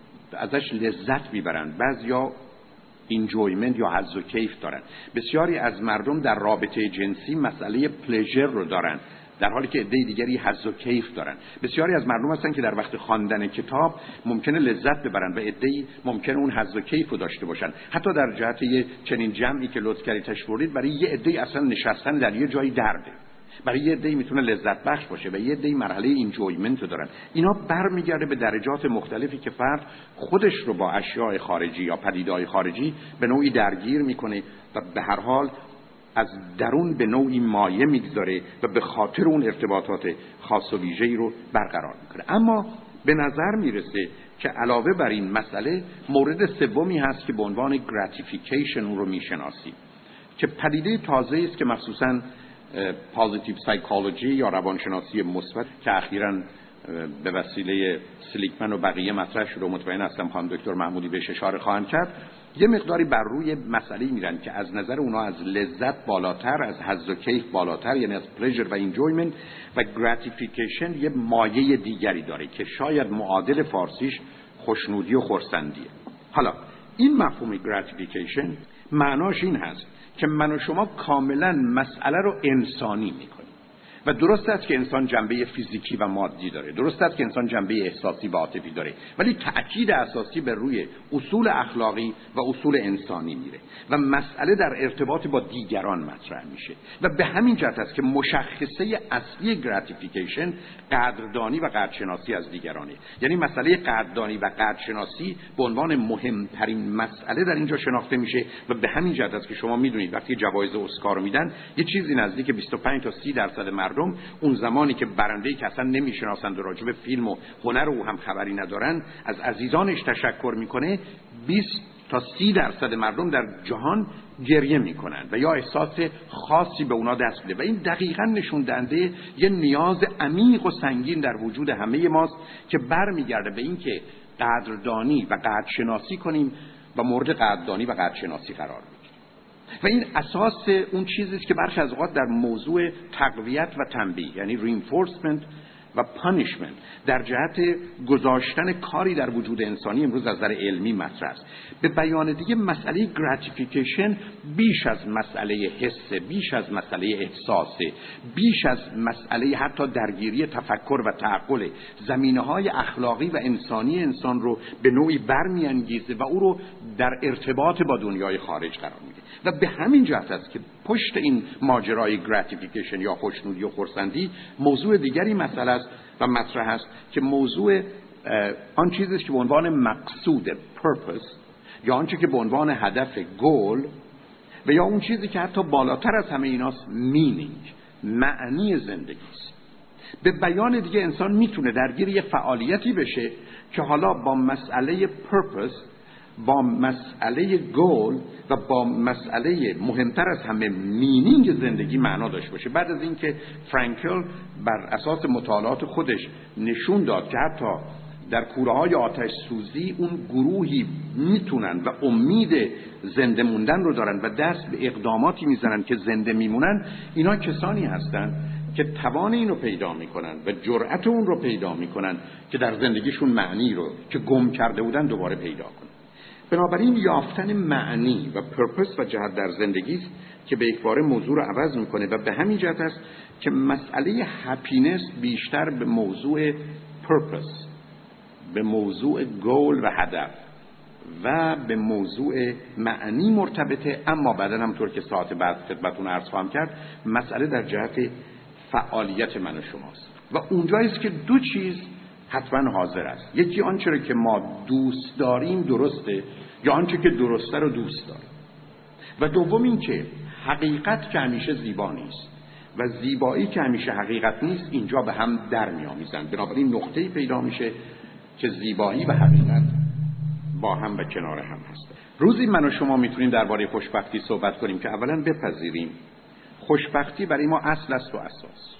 ازش لذت میبرن، بعضیا انجویمنت یا حظ و کیف دارن، بسیاری از مردم در رابطه جنسی مسئله پلژر رو دارن در حالی که عده دیگری حظ و کیف دارن. بسیاری از مردم هستن که در وقت خواندن کتاب ممکنه لذت ببرن و عده‌ای ممکنه اون حظ و کیف رو داشته باشن. حتی در جهت یه چنین جمعی که لطف کردید تشویق برای یه عده‌ای اصلا نشستن در یه جایی درده، برای یه عده‌ای میتونه لذت بخش باشه و یه عده‌ای مرحله اینجویمنت رو دارن. اینا برمیگرده به درجات مختلفی که فرد خودش رو با اشیاء خارجی یا پدیده‌های خارجی به نوعی درگیر میکنه و به هر حال از درون به نوعی مایه میگذاره و به خاطر اون ارتباطات خاص و ویژه‌ای رو برقرار میکنه. اما به نظر میرسه که علاوه بر این مسئله مورد سومی هست که به عنوان gratification اون رو میشناسیم، که پدیده تازه است که مخصوصاً پوزیتیو سایکولوژی یا روانشناسی مثبت که اخیراً به وسیله سلیکمن و بقیه مطرح شده و مطمئن هستم خانم دکتر محمودی بهش اشاره خواهند کرد، یه مقداری بر روی مسئله میرن که از نظر اونا از لذت بالاتر، از حظ و کیف بالاتر، یعنی از پلژر و انجویمنت و گراتیفیکیشن یه مایه دیگری داره که شاید معادل فارسیش خوشنودی و خرسندیه. حالا این مفهوم گراتیفیکیشن معناش این هست که من و شما کاملا مسئله رو انسانی میکنیم و درست است که انسان جنبه فیزیکی و مادی داره، درست است که انسان جنبه احساسی و عاطفی داره، ولی تأکید اساسی بر روی اصول اخلاقی و اصول انسانی میره و مسئله در ارتباط با دیگران مطرح میشه و به همین جهت است که مشخصه اصلی گراتیفیکیشن قدردانی و قدرشناسی از دیگرانه. یعنی مسئله قدردانی و قدرشناسی به عنوان مهمترین مسئله در اینجا شناخته میشه و به همین جهت است که شما میدونید وقتی جوایز اسکار رو میدن یه چیزی نزدیک بیست و پنج تا سی درصد مردم اون زمانی که برنده‌ای که اصلا نمیشناسند و راجع به فیلم و هنر او هم خبری ندارن از عزیزانش تشکر میکنه، بیست تا سی درصد مردم در جهان گریه میکنن و یا احساس خاصی به اونا دست میده و این دقیقاً نشون دهنده یه نیاز عمیق و سنگین در وجود همه ماست که برمیگرده به این که قدردانی و قدرشناسی کنیم و مورد قدردانی و قدرشناسی قرار بگیریم. و این اساس اون چیزی است که برخی از اوقات در موضوع تقویت و تنبیه، یعنی reinforcement و punishment، در جهت گذاشتن کاری در وجود انسانی امروز از نظر علمی مطرح است. به بیان دیگه مسئله gratification بیش از مسئله حس، بیش از مسئله احساس، بیش از مسئله حتی درگیری تفکر و تعقل، زمینه‌های اخلاقی و انسانی انسان رو به نوعی برمی‌انگیزه و او رو در ارتباط با دنیای خارج قرار میده و به همین جهت است که پشت این ماجرای gratification یا خوشنودی و خرسندی موضوع دیگری مسئله است و مطرح است که موضوع آن چیزی است که به عنوان مقصود purpose یا آنچه که به عنوان هدف goal و یا اون چیزی که حتی بالاتر از همه ایناست meaning، معنی زندگی است. به بیان دیگه انسان میتونه درگیر یه فعالیتی بشه که حالا با مسئله purpose، با مسئله گول و با مسئله مهمتر از همه مینینگ زندگی معنا داشته باشه. بعد از اینکه فرانکل بر اساس مطالعات خودش نشون داد که حتی در کوره‌های آتش سوزی اون گروهی میتونن و امید زنده موندن رو دارن و دست به اقداماتی میزنن که زنده میمونن، اینا کسانی هستن که توان اینو پیدا میکنن و جرأت اون رو پیدا میکنن که در زندگیشون معنی رو که گم کرده بودن دوباره پیدا کنن. بنابراین یافتن معنی و پرپس و جهت در زندگی است که به یکباره موضوع رو عوض میکنه و به همین جهت است که مسئله هپینس بیشتر به موضوع پرپس، به موضوع گول و هدف و به موضوع معنی مرتبطه. اما بعدا همونطور که ساعت بعد خدمتتون عرض خواهم کرد مسئله در جهت فعالیت من و شماست و اونجاییست که دو چیز حتما حاضر است. یکی آنچه رو که ما دوست داریم درسته یا آنچه که درسته رو دوست داریم و دوم این که حقیقت که همیشه زیبا نیست و زیبایی که همیشه حقیقت نیست اینجا به هم در می‌آمیزند. بنابراین نقطه‌ای پیدا میشه که زیبایی و حقیقت با هم و کنار هم هستند. روزی من و شما میتونیم درباره خوشبختی صحبت کنیم که اولا بپذیریم خوشبختی برای ما اصل است و اساس،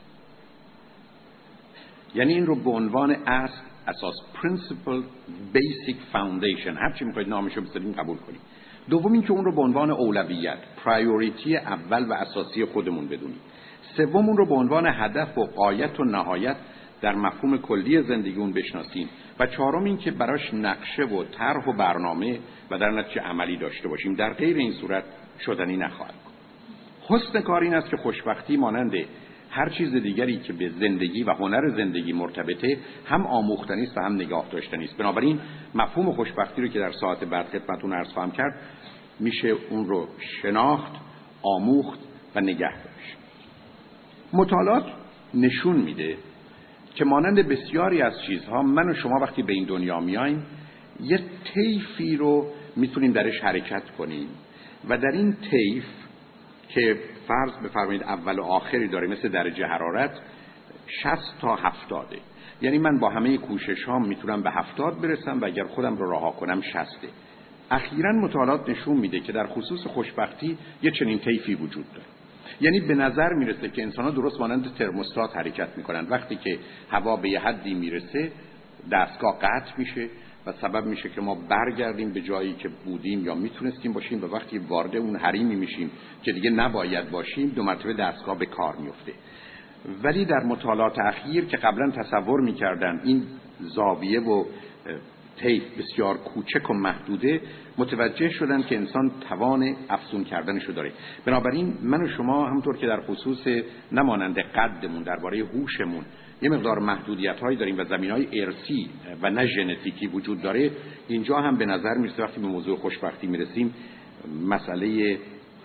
یعنی این رو به عنوان اصل، اساس، principle، basic foundation، هر چی میخواید نامشو بذاریم قبول کنیم. دوم این که اون رو به عنوان اولویت، پرایوریتی اول و اساسی خودمون بدونیم. سوم اون رو به عنوان هدف و غایت و نهایت در مفهوم کلی زندگی اون بشناسیم و چهارم این که براش نقشه و طرح و برنامه و در نتیجه عملی داشته باشیم. در غیر این صورت شدنی نخواهد بود. حسن کار این است که خوشبختی مانند هر چیز دیگری که به زندگی و هنر زندگی مرتبطه هم آموختنی است و هم نگاه داشتنی است. بنابراین مفهوم خوشبختی رو که در ساعت بعد خدمتتون عرض خواهم کرد میشه اون رو شناخت، آموخت و نگه داشت. مطالعات نشون میده که مانند بسیاری از چیزها من و شما وقتی به این دنیا میایم یه طیفی رو میتونیم درش حرکت کنیم و در این طیف که فرض بفرمایید اول و آخری داره مثل درجه حرارت شصت تا هفتاده، یعنی من با همه کوششام میتونم به هفتاد برسم و اگر خودم رو رها کنم شصته. اخیراً مطالعات نشون میده که در خصوص خوشبختی یه چنین طیفی وجود داره. یعنی به نظر میرسه که انسان‌ها درست مانند ترموستات حرکت میکنن. وقتی که هوا به یه حدی میرسه دستگاه قطع میشه و سبب میشه که ما برگردیم به جایی که بودیم یا میتونستیم باشیم و وقتی وارد اون حریمی میشیم که دیگه نباید باشیم دو مرتبه دستگاه به کار میفته. ولی در مطالعات اخیر که قبلا تصور میکردن این زاویه و طیف بسیار کوچک و محدوده، متوجه شدن که انسان توان افزون کردنشو داره. بنابراین من و شما همونطور که در خصوص نمانند قدمون درباره هوشمون یه مقدار محدودیت‌هایی داریم و زمینه‌های ارثی و نه ژنتیکی وجود داره، اینجا هم به نظر میرسه وقتی به موضوع خوشبختی میرسیم مسئله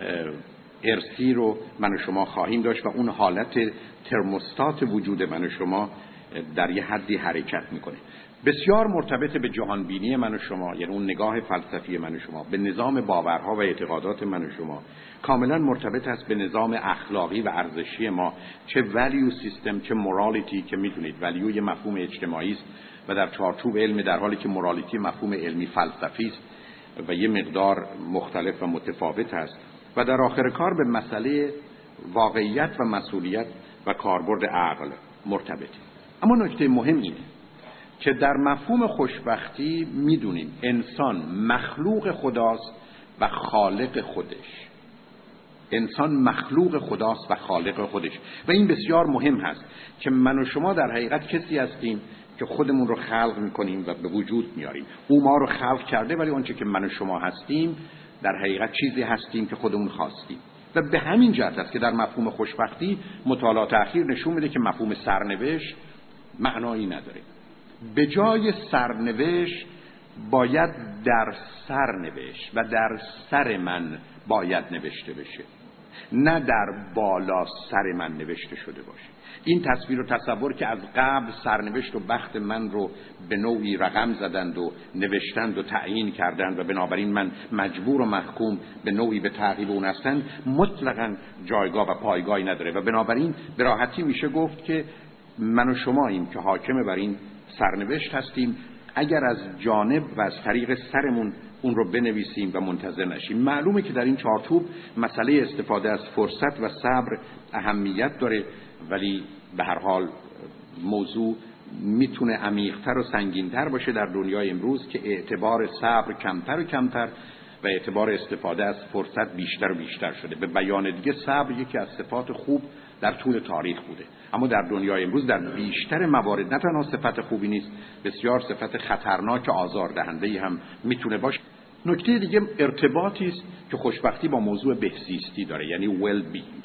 ارثی رو من و شما خواهیم داشت و اون حالت ترموستات وجود من و شما در یه حدی حرکت میکنه. بسیار مرتبط به جهانبینی من و شما، یعنی اون نگاه فلسفی من و شما، به نظام باورها و اعتقادات من و شما، کاملا مرتبط است به نظام اخلاقی و ارزشی ما، چه ولیو سیستم چه مورالیتی که میدونید ولیو یه مفهوم اجتماعی است و در چارچوب علم، در حالی که مورالیتی مفهوم علمی فلسفی است و یه مقدار مختلف و متفاوت است و در آخر کار به مسئله واقعیت و مسئولیت و کاربرد عقل مرتبطه. اما نکته مهم اینه که در مفهوم خوشبختی میدونیم انسان مخلوق خداست و خالق خودش. انسان مخلوق خداست و خالق خودش و این بسیار مهم هست که من و شما در حقیقت کسی هستیم که خودمون رو خلق میکنیم و به وجود میاریم. او ما رو خلق کرده، ولی آنچه که من و شما هستیم در حقیقت چیزی هستیم که خودمون خواستیم. و به همین جهت است که در مفهوم خوشبختی مطالعات اخیر نشون میده که مفهوم سرنوشت معنایی نداره. به جای سرنوشت باید در سر نوشت و در سر من باید نوشته بشه، نه در بالا سر من نوشته شده باشه. این تصویر و تصور که از قبل سرنوشت و بخت من رو به نوعی رقم زدند و نوشتند و تعیین کردند و بنابراین من مجبور و محکوم به نوعی به تعقیب اون هستند، مطلقاً جایگاه و پایگاهی نداره و بنابراین به راحتی میشه گفت که من و شماییم که حاکم بر این سرنوشت هستیم اگر از جانب و از طریق سرمون اون رو بنویسیم و منتظر نشیم. معلومه که در این چارچوب مسئله استفاده از فرصت و صبر اهمیت داره، ولی به هر حال موضوع میتونه عمیق‌تر و سنگین‌تر باشه در دنیای امروز که اعتبار صبر کمتر و کمتر و اعتبار استفاده از فرصت بیشتر و بیشتر شده. به بیان دیگه صبر یکی از صفات خوب در طول تاریخ بوده، اما در دنیای امروز در بیشتر موارد نه تنها صفت خوبی نیست، بسیار صفت خطرناک آزاردهنده‌ای هم میتونه باشه. نکته دیگه ارتباطی است که خوشبختی با موضوع بهزیستی داره، یعنی ویل بینگ.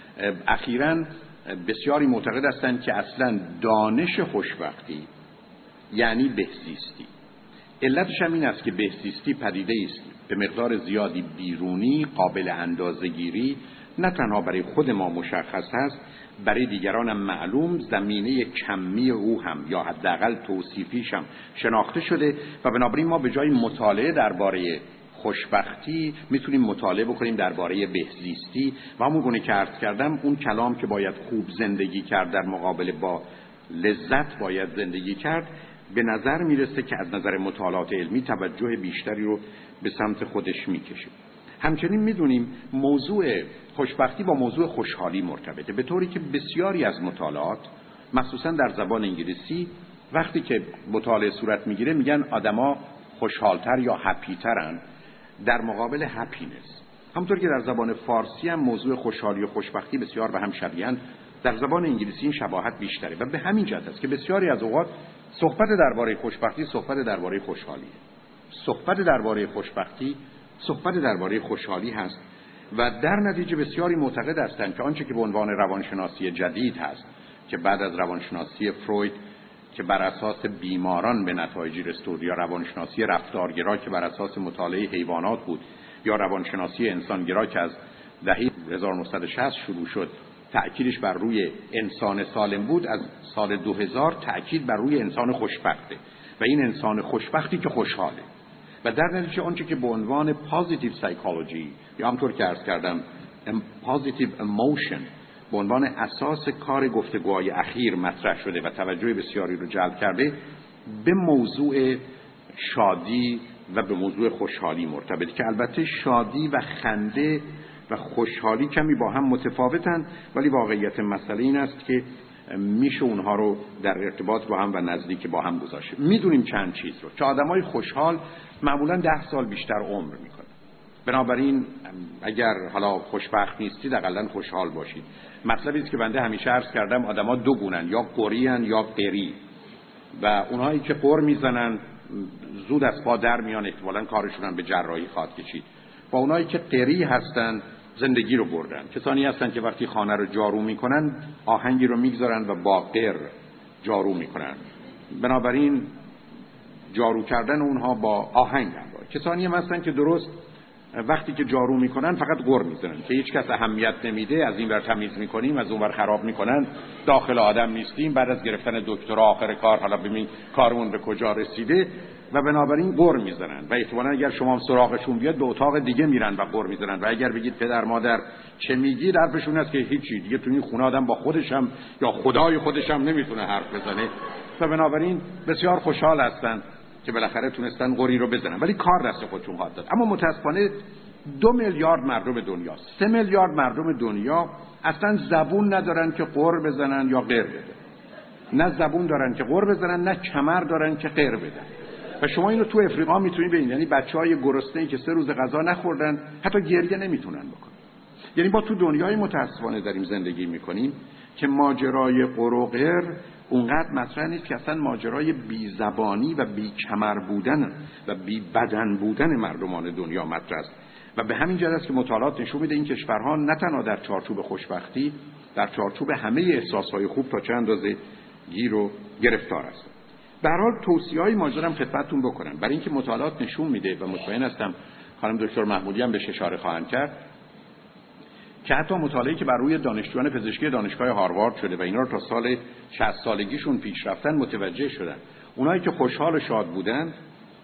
اخیراً بسیاری معتقد هستند که اصلاً دانش خوشبختی یعنی بهزیستی. علتش هم این است که بهزیستی پدیده است به مقدار زیادی بیرونی، قابل اندازه‌گیری، نه تنها برای خود ما مشخص هست، برای دیگران هم معلوم، زمینه کمی او هم یا حداقل توصیفیش هم شناخته شده و بنابراین ما به جای مطالعه درباره خوشبختی میتونیم مطالعه بکنیم درباره بهزیستی و همون گونه که عرض کردم اون کلام که باید خوب زندگی کرد در مقابل با لذت باید زندگی کرد، به نظر میرسه که از نظر مطالعات علمی توجه بیشتری رو به سمت خودش میکشه. همچنین میدونیم موضوع خوشبختی با موضوع خوشحالی مرتبطه، به طوری که بسیاری از مطالعات مخصوصا در زبان انگلیسی وقتی که مطالعه صورت میگیره میگن آدما خوشحالتر یا هپیترن در مقابل هپینس. همونطور که در زبان فارسی هم موضوع خوشحالی و خوشبختی بسیار به هم شبیه‌اند، در زبان انگلیسی این شباهت بیشتره و به همین جهت است که بسیاری از اوقات صحبت درباره خوشبختی صحبت درباره خوشحالیه. صحبت درباره خوشبختی صحبت درباره خوشحالی هست و در نتیجه بسیاری معتقد هستند که آنچه که به عنوان روانشناسی جدید هست که بعد از روانشناسی فروید که بر اساس بیماران به نتایجی رسید یا روانشناسی رفتارگرا که بر اساس مطالعه حیوانات بود یا روانشناسی انسانگرا که از دهه هزار و نهصد و شصت شروع شد تأکیدش بر روی انسان سالم بود، از سال دو هزار تأکید بر روی انسان خوشبخته و این انسان خوشبختی که خوشحاله و در نتیجه آنچه که به عنوان پوزیتیو سایکولوژی یا همطور که عرض کردم پوزیتیو ایموشن به عنوان اساس کار گفتگوهای اخیر مطرح شده و توجه بسیاری رو جلب کرده، به موضوع شادی و به موضوع خوشحالی مرتبط، که البته شادی و خنده و خوشحالی کمی با هم متفاوتن، ولی واقعیت مسئله این است که میشه اونها رو در ارتباط با هم و نزدیک با هم گذاشت. میدونیم چند چیز رو که آدمای خوشحال معمولا ده سال بیشتر عمر میکنن. بنابراین اگر حالا خوشبخت نیستید حداقل خوشحال باشید. مطلبی است که بنده همیشه عرض کردم آدما دو گونن، یا قریان یا قری، و اونهایی که قر میزنن زود از پا در میان، احتمالاً کارشون هم به جراحی خواهد کشید، و اونهایی که قری هستن زندگی رو بردن. کسانی هستن که وقتی خانه رو جارو میکنن آهنگی رو میگذارن و با قر جارو میکنن. بنابراین جارو کردن اونها با آهنگ همراه. کسانی هم هستن که درست وقتی که جارو میکنن فقط قر میزنن که هیچ کس اهمیت نمیده، از این ور تمیز میکنیم از اون ور خراب میکنن، داخل آدم نیستیم، بعد از گرفتن دکترا آخر کار حالا ببین کارمون به کجا رسیده، و بنابراین قر میزنن و احتمالاً اگر شما هم سراغشون بیاد به اتاق دیگه میرن و قر میزنن، و اگر بگید پدر مادر چه میگید حرفشون است که هیچی دیگه، تو این خونه آدم با خودش هم یا خدای خودش هم نمیتونه حرف بزنه، و بنابراین بسیار خوشحال هستن که بالاخره تونستن قری رو بزنن، ولی کار دست خودشون خواهد داد. اما متاسفانه دو میلیارد مردم دنیا، سه میلیارد مردم دنیا اصلا زبون ندارن که قر بزنن یا غیر بدن. نه زبون دارن که قر بزنن، نه کمر دارن که غیر بدن. و شما اینو تو افریقا میتونید ببینید، یعنی بچهای گرسنه‌ای که سه روز غذا نخوردن حتی گریه نمیتونن بکنن. یعنی با تو دنیای متاسفانه داریم زندگی میکنیم که ماجرای قر و غیر اونقدر مطرح نیست، که اصلا ماجرای بی زبانی و بی کمر بودن و بی بدن بودن مردمان دنیا مطرح است. و به همین جهت است که مطالعات نشون میده این کشورها نه تنها در چارچوب خوشبختی، در چارچوب همه احساسهای خوب تا چند اندازه گیر و گرفتار هستند. به هر حال توصیه‌های ماجرام خدمتتون بکنم، برای اینکه مطالعات نشون میده و مطمئن هستم خانم دکتر محمودی هم بهش اشاره خواهند کرد که حتی مطالعه‌ای که بر روی دانشجویان پزشکی دانشگاه هاروارد شده و اینا رو تا سال شصت سالگیشون پیش رفتن متوجه شدن، اونایی که خوشحال و شاد بودن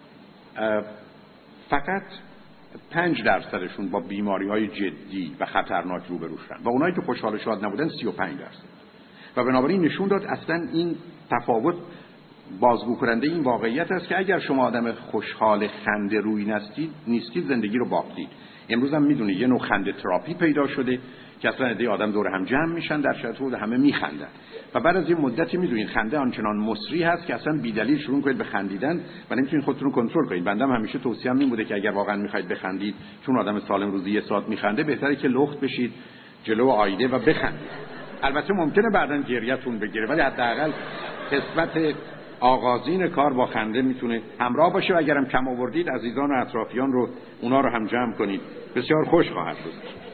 فقط پنج درصدشون با بیماری‌های جدی و خطرناک روبرو شدن و اونایی که خوشحال و شاد نبودن سی و پنج درصد. و بنابراین نشون داد اصلا این تفاوت بازگو کننده این واقعیت است که اگر شما آدم خوشحال خنده روی نستید نیستید زندگی رو باختید. امروز هم میدونید یه نوع خنده تراپی پیدا شده که اصلا عده آدم دور هم جمع میشن در شرایط و همه میخندن، و بعد از یه مدتی میدونید خنده آنچنان مصری هست که اصلا بی دلیل شروع کنید به خندیدن و نمیتونید خودتون رو کنترل کنید. بنده همیشه توصیه‌ام این بوده که اگر واقعا میخواید بخندید، چون آدم سالم روزی یه ساعت میخنده، بهتره که لخت بشید جلو آینه و بخندید. البته ممکنه بعداً گریه‌تون بگیره، ولی حداقل قسمت آغازین کار با خنده میتونه همراه باشه، و اگرم کم آوردید عزیزان و اطرافیان رو اونا رو هم جمع کنید، بسیار خوش خواهد بود.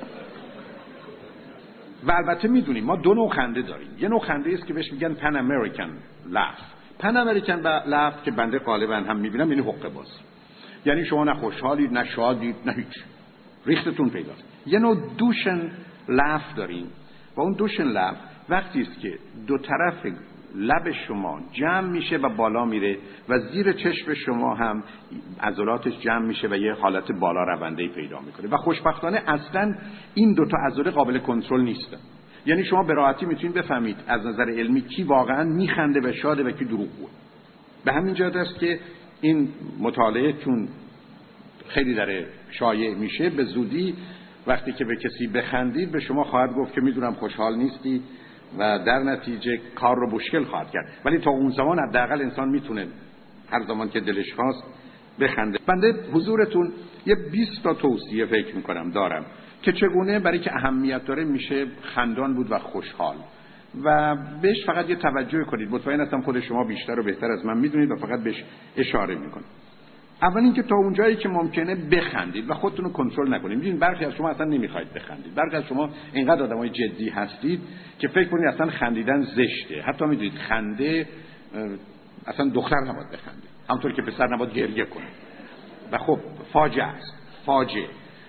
و البته میدونیم ما دو نوع خنده داریم. یه نوع خنده است که بهش میگن پن امریکن لاف. پن امریکن لاف که بنده غالبا هم میبینم یعنی حقه باز، یعنی شما نه خوشحالید نه شادید نه هیچ، ریختتون پیداست. یه نوع دوشن لاف داریم و اون دوشن لاف وقتی است که دو طرف لب شما جمع میشه و بالا میره و زیر چشم شما هم عضلاتش جمع میشه و یه حالت بالا رونده‌ای پیدا میکنه، و خوشبختانه اصلا این دو تا عضله قابل کنترل نیستن. یعنی شما به راحتی میتونید بفهمید از نظر علمی کی واقعا میخنده و شاده و کی دروغگوه. به همین جهت است که این مطالعه چون خیلی داره شایع میشه، به زودی وقتی که به کسی بخندید به شما خواهد گفت که میدونم خوشحال نیستی و در نتیجه کار رو مشکل خواهد کرد، ولی تا اون زمان حداقل انسان میتونه هر زمان که دلش خواست بخنده. بنده حضورتون یه بیست تا توصیه فکر میکنم دارم که چگونه برای که اهمیت داره میشه خندان بود و خوشحال، و بهش فقط یه توجه کنید. مطمئن هستم خود شما بیشتر و بهتر از من میدونید و فقط بهش اشاره میکنید. اول اینکه تا اونجایی که ممکنه بخندید و خودتون رو کنترل نکنید. میدونید برخی از شما اصلا نمیخواید بخندید، برخی از شما اینقدر آدمای جدی هستید که فکر کنید اصلا خندیدن زشته. حتی میدونید خنده اصلا دختر نباید بخنده، همونطور که پسر نباید گریه کنه، و خب فاجعه است، فاجعه.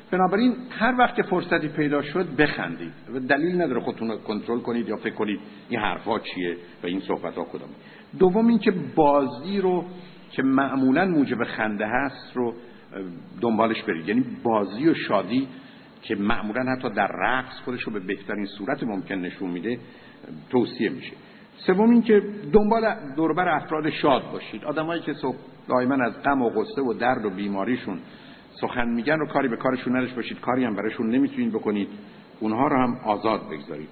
بنابراین هر وقت فرصتی پیدا شد بخندید و دلیل نداره خودتون رو کنترل کنید یا فکر کنید این حرفا چیه و این صحبت‌ها کدومه. دوم این که بازی رو که معمولاً موجب خنده هست رو دنبالش برید، یعنی بازی و شادی که معمولاً حتی در رقص خودش رو به بهترین صورت ممکن نشون میده توصیه میشه. سوم این که دنبال دور و بر افراد شاد باشید. آدمایی که صبح دائما از غم و غصه و درد و بیماریشون سخن میگن رو کاری به کارشون نداشته باشید، کاری هم براشون نمیتونید بکنید، اونها رو هم آزاد بگذارید.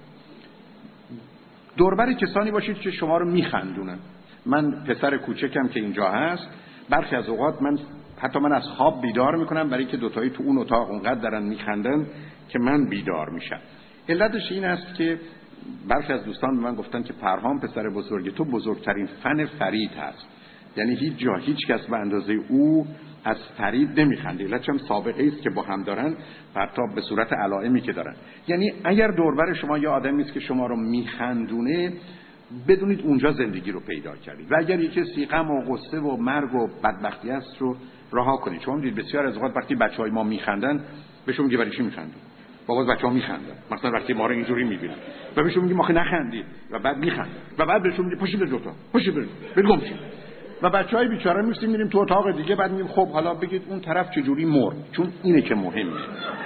دوربر کسانی باشید که شما رو میخندونن. من پسر کوچکم که اینجا هست، برخی از اوقات من حتی من از خواب بیدار میکنم برای که دوتایی تو اون اتاق اونقدر دارن میخندن که من بیدار میشم. علتش این است که برخی از دوستان به من گفتن که پرهام پسر بزرگ تو بزرگترین فن فرید هست، یعنی هیچ جا هیچ کس به اندازه او از فرید نمیخنده. علتش هم سابقه است که با هم دارن، حتی به صورت علائمی که دارن. یعنی اگر دوربر شما یه آدمی است که شما رو میخندونه، بدونید اونجا زندگی رو پیدا کردید. و اگر یکی کسی غم و غصه و مرگ و بدبختی است رو رها کنید. شما میدید بسیار از اوقات وقتی بچهای ما میخندن بهشون میگه برای چی میخندید؟ بابا بچه‌ها میخندن. مثلا وقتی ما رو اینجوری میبینن و بهشون میگیم آخه نخندید و بعد میخندن و بعد بهشون میگیم پاشید به جوتا، پاشید برید برید گم شید. و بچهای بیچاره میرسیم میریم تو اتاق دیگه، بعد میگیم خب حالا بگید اون طرف چجوری مرد، چون اینه که مهمه.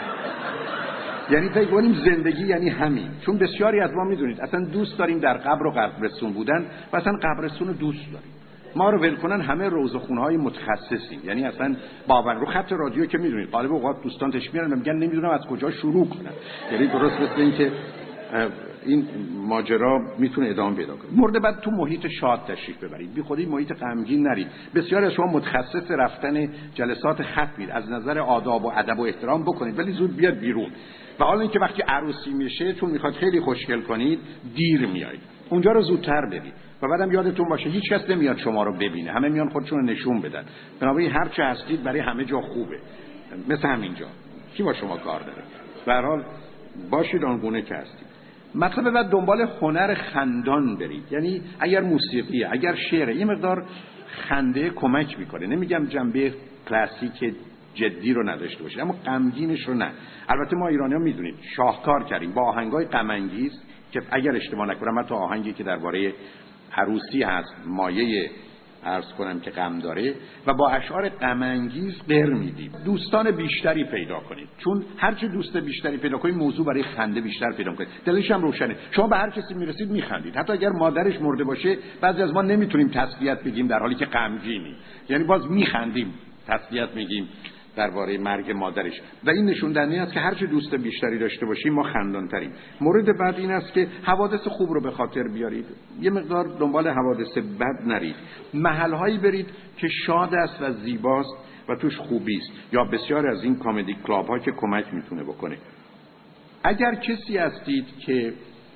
یعنی فکر کنیم زندگی یعنی همین. چون بسیاری از ما میدونید اصلا دوست داریم در قبر و قبرستون بودن و اصلا قبرستون رو دوست داریم. ما رو ول کنن همه روزخونه‌های متخصصی، یعنی اصلا باور رو خط رادیو که میدونید غالب اوقات دوستان تش میارن میگن نمیدونم از کجا شروع کنن. یعنی درست مثل این که این ماجرا میتونه ادامه پیدا کنه. مورد بعد تو محیط شاد تشریف ببرید، بی خودی محیط غمگین نرید. بسیاری از شما متخصص رفتن جلسات ختمید، از نظر آداب و ادب و احترام بکنید ولی زود بیاد بیرون. و حالا اینکه وقتی عروسی میشه چون میخواد خیلی خوشگل کنید دیر میایید، اونجا رو زودتر برید. و بعدم یادتون باشه هیچ کس نمیاد شما رو ببینه، همه میان خودشون رو نشون بدن. بنابراین هر چه هستید برای همه جا خوبه، مثل همینجا کی با شما کار داره. به هر حال باشید آنگونه که هستید. مطلب بعد دنبال هنر خندان برید، یعنی اگر موسیقیه، اگر شعره، یه مقدار خنده کمک میکنه. نمیگم جنبه کلاسیک جدی رو نداشته باشید، اما غمگینش رو نه. البته ما ایرانی‌ها میدونید شاهکار کردیم با آهنگای غم انگیز که اگر اشتباه نکنم تو آهنگی که درباره عروسی هست مایه عرض کنم که غم داره و با اشعار غم انگیز غر میدیم. دوستان بیشتری پیدا کنید، چون هر چه دوست بیشتری پیدا کنید موضوع برای خنده بیشتر پیدا کنید. دلش هم روشنه. شما به هر کسی میرسید میخندید، حتی اگر مادرش مرده باشه بعضی از ما نمیتونیم تسلیت بگیم در حالی که غمگینیم، یعنی باز میخندیم تسلیت میگیم درباره مرگ مادرش. و این نشون دهنده است که هر چه دوست بیشتری داشته باشیم ما خندان‌تریم. مورد بعد این است که حوادث خوب رو به خاطر بیارید، یه مقدار دنبال حوادث بد نرید. محل‌هایی برید که شاد است و زیباست و توش خوبی است، یا بسیار از این کمدی کلاب‌ها که کمک میتونه بکنه. اگر کسی هستید که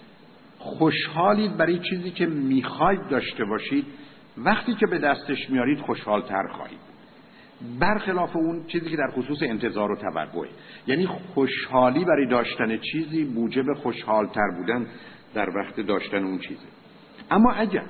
خوشحالید برای چیزی که میخواید داشته باشید، وقتی که به دستش میارید خوشحال‌تر خواهید، برخلاف اون چیزی که در خصوص انتظار و توقعه. یعنی خوشحالی برای داشتن چیزی موجب خوشحالتر بودن در وقت داشتن اون چیزه. اما اگر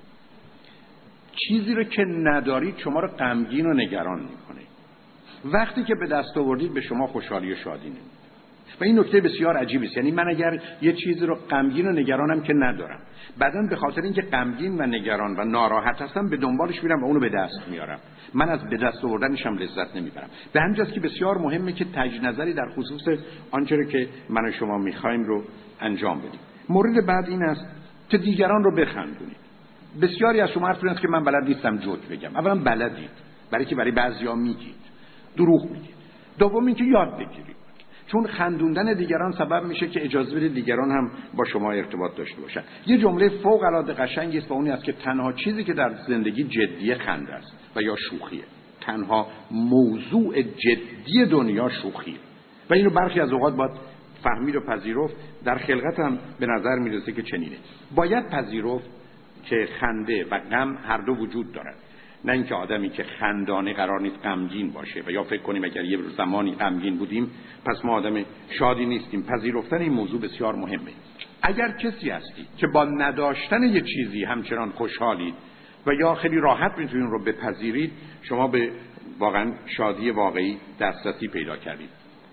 چیزی رو که ندارید شما رو غمگین و نگران میکنه، وقتی که به دست آوردید به شما خوشحالی و شادی نمیده. و این نکته بسیار عجیبی است. یعنی من اگر یه چیزی رو غمگین و نگرانم که ندارم، بعداً به خاطر اینکه غمگین و نگران و ناراحت هستم به دنبالش میرم و اونو به دست میارم، من از به دست آوردنش هم لذت نمیبرم. به همین جاست که بسیار مهمه که تجدید نظری در خصوص آنچه که من و شما میخوایم رو انجام بدیم. مورد بعد این است که دیگران رو بخندونید. بسیاری از شما حرف میزنید که من بلد نیستم جوک بگم. اولا بلدید، برای که برای بعضیا میگید، دروغ میگید. دوم اینکه یاد بگیرید، چون خندوندن دیگران سبب میشه که اجازه بدید دیگران هم با شما ارتباط داشته باشن. یه جمله فوق العاده قشنگی است و اون است که تنها چیزی که در زندگی جدیه خنده است و یا شوخیه. تنها موضوع جدی دنیا شوخیه و اینو برخی از اوقات باید فهمید و پذیرفت. در خلقت هم به نظر میرسه که چنینه. باید پذیرفت که خنده و غم هر دو وجود دارد، نه اینکه آدمی که خندانه قرار نیست غمگین باشه و یا فکر کنیم اگر یه زمانی غمگین بودیم پس ما آدم شادی نیستیم. پذیرفتن این موضوع بسیار مهمه. اگر کسی هستی که با نداشتن یه چیزی همچنان خوشحالید و یا خیلی راحت میتونید رو بپذیرید، شما به واقعا شادی واقعی دسترسی پیدا کردید.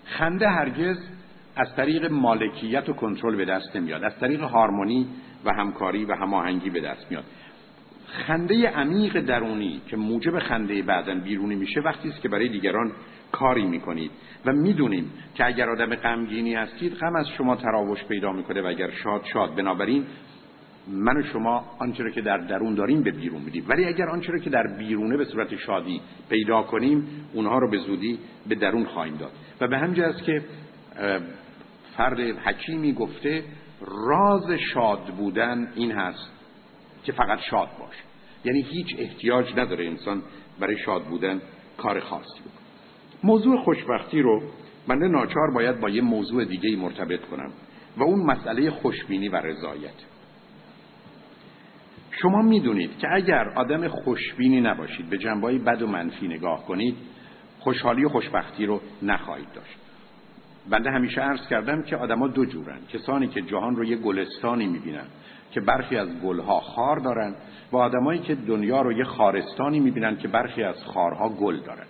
خنده هرگز از طریق مالکیت و کنترل به دست نمیاد، از طریق هارمونی و همکاری و هماهنگی به دست میاد. خنده عمیق درونی که موجب خنده بعداً بیرونی میشه وقتی است که برای دیگران کاری میکنید و میدونیم که اگر آدم غمگینی هستید غم از شما تراوش پیدا میکنه و اگر شاد شاد. بنابراین من و شما آنچه را که در درون داریم به بیرون میدیم، ولی اگر آنچه را که در بیرونه به صورت شادی پیدا کنیم اونها رو به زودی به درون خواهیم داد. و به همین جهت است که فرد حکیمی گفته راز شاد بودن این هست که فقط شاد باش، یعنی هیچ احتیاج نداره انسان برای شاد بودن کار خاصی بکنه. موضوع خوشبختی رو بنده ناچار باید با یه موضوع دیگه مرتبط کنم و اون مسئله خوشبینی و رضایت. شما میدونید که اگر آدم خوشبینی نباشید، به جنبه‌های بد و منفی نگاه کنید، خوشحالی و خوشبختی رو نخواهید داشت. بنده همیشه عرض کردم که آدما دو جورن، کسانی که جهان رو یه گلستانی میبینن که برخی از گلها خار دارن و آدمایی که دنیا رو یه خارستانی میبینن که برخی از خارها گل دارن.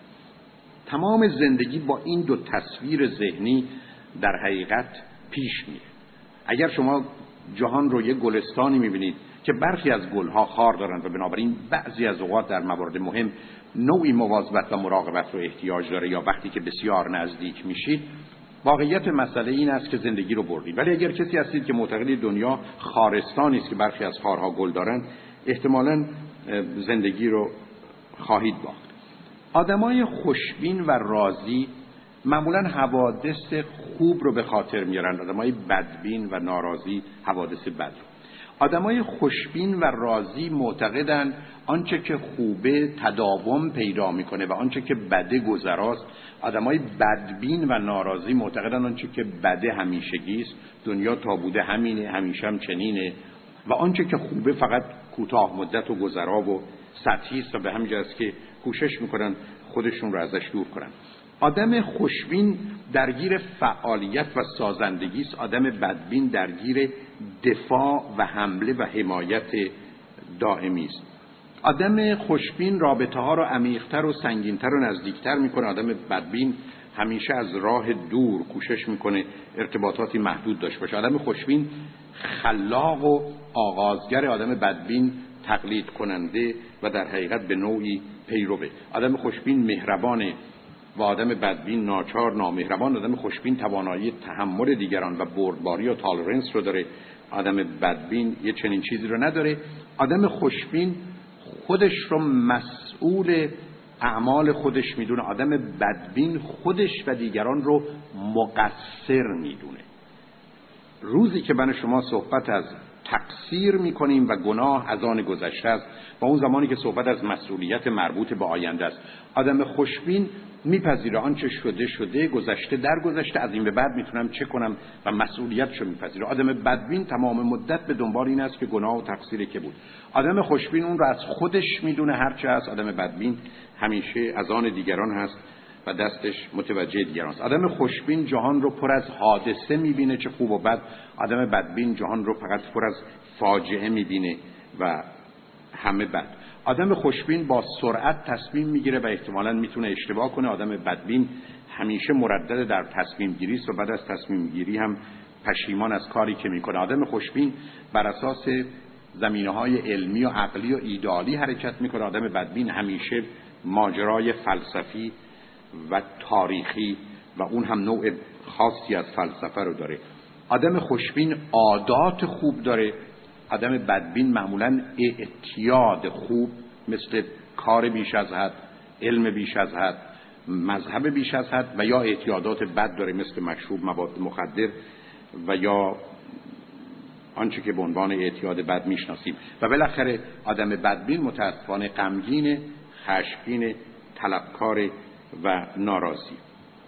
تمام زندگی با این دو تصویر ذهنی در حقیقت پیش میره. اگر شما جهان رو یه گلستانی میبینید که برخی از گلها خار دارن و بنابراین بعضی از اوقات در موارد مهم نوعی مواظبت و مراقبت رو احتیاج داره یا وقتی که بسیار نزدیک میشید، واقعیت مسئله این است که زندگی رو بردید. ولی اگر کسی هستید که معتقد دنیا خارستانی است که برخی از خارها گل دارن، احتمالاً زندگی رو خواهید باخت. آدمای خوشبین و راضی معمولاً حوادث خوب رو به خاطر میارن، آدمای بدبین و ناراضی حوادث بد. آدمای خوشبین و راضی معتقدن آنچه که خوبه تداوم پیدا میکنه و آنچه که بده گذراست. آدمای بدبین و ناراضی معتقدن آنچه که بده همیشگی است، دنیا تا بوده همینه، همیشه هم چنینه و آنچه که خوبه فقط کوتاه مدت و گذرا و سطحی است و به همین جهت که کوشش میکنن خودشون رو ازش دور کنن. آدم خوشبین درگیر فعالیت و سازندگی است، آدم بدبین درگیر دفاع و حمله و حمایت دائمی است. آدم خوشبین رابطه ها رو عمیق‌تر و سنگین‌تر و نزدیکتر میکنه، آدم بدبین همیشه از راه دور کوشش میکنه ارتباطاتی محدود داشته باشه. آدم خوشبین خلاق و آغازگر، آدم بدبین تقلید کننده و در حقیقت به نوعی پیروه. آدم خوشبین مهربانه و آدم بدبین ناچار نامهربان. آدم خوشبین توانایی تحمل دیگران و بردباری و تالرنس رو داره، آدم بدبین یه چنین چیزی رو نداره. آدم خوشبین خودش رو مسئول اعمال خودش میدونه، آدم بدبین خودش و دیگران رو مقصر میدونه. روزی که من شما صحبت از تقصیر میکنیم و گناه از آن گذشته است و اون زمانی که صحبت از مسئولیت مربوط به آینده است، آدم خوشبین میپذیره آنچه شده شده، گذشته در گذشته، از این به بعد میتونم چه کنم و مسئولیتشو میپذیره. آدم بدبین تمام مدت به دنبال این است که گناه و تقصیری که بود. آدم خوشبین اون رو از خودش میدونه هرچه هست، آدم بدبین همیشه از آن دیگران هست و دستش متوجه دیگران است. آدم خوشبین جهان رو پر از حادثه میبینه چه خوب و بد، آدم بدبین جهان رو فقط پر از فاجعه میبینه و همه بد. آدم خوشبین با سرعت تصمیم میگیره و احتمالاً میتونه اشتباه کنه. آدم بدبین همیشه مردد در تصمیم گیری است و بعد از تصمیم گیری هم پشیمان از کاری که میکنه. آدم خوشبین بر اساس زمینه‌های علمی و عقلی و ایدئالی حرکت میکنه. آدم بدبین همیشه ماجرای فلسفی و تاریخی و اون هم نوع خاصی از فلسفه رو داره. آدم خوشبین عادات خوب داره. آدم بدبین معمولاً اعتیاد خوب مثل کار بیش از حد، علم بیش از حد، مذهب بیش از حد و یا اعتیادات بد داره مثل مشروب، مواد مخدر و یا آنچه که به عنوان اعتیاد بد میشناسیم. و بالاخره آدم بدبین متاسفانه غمگین، خشمگین، طلبکار و ناراضی.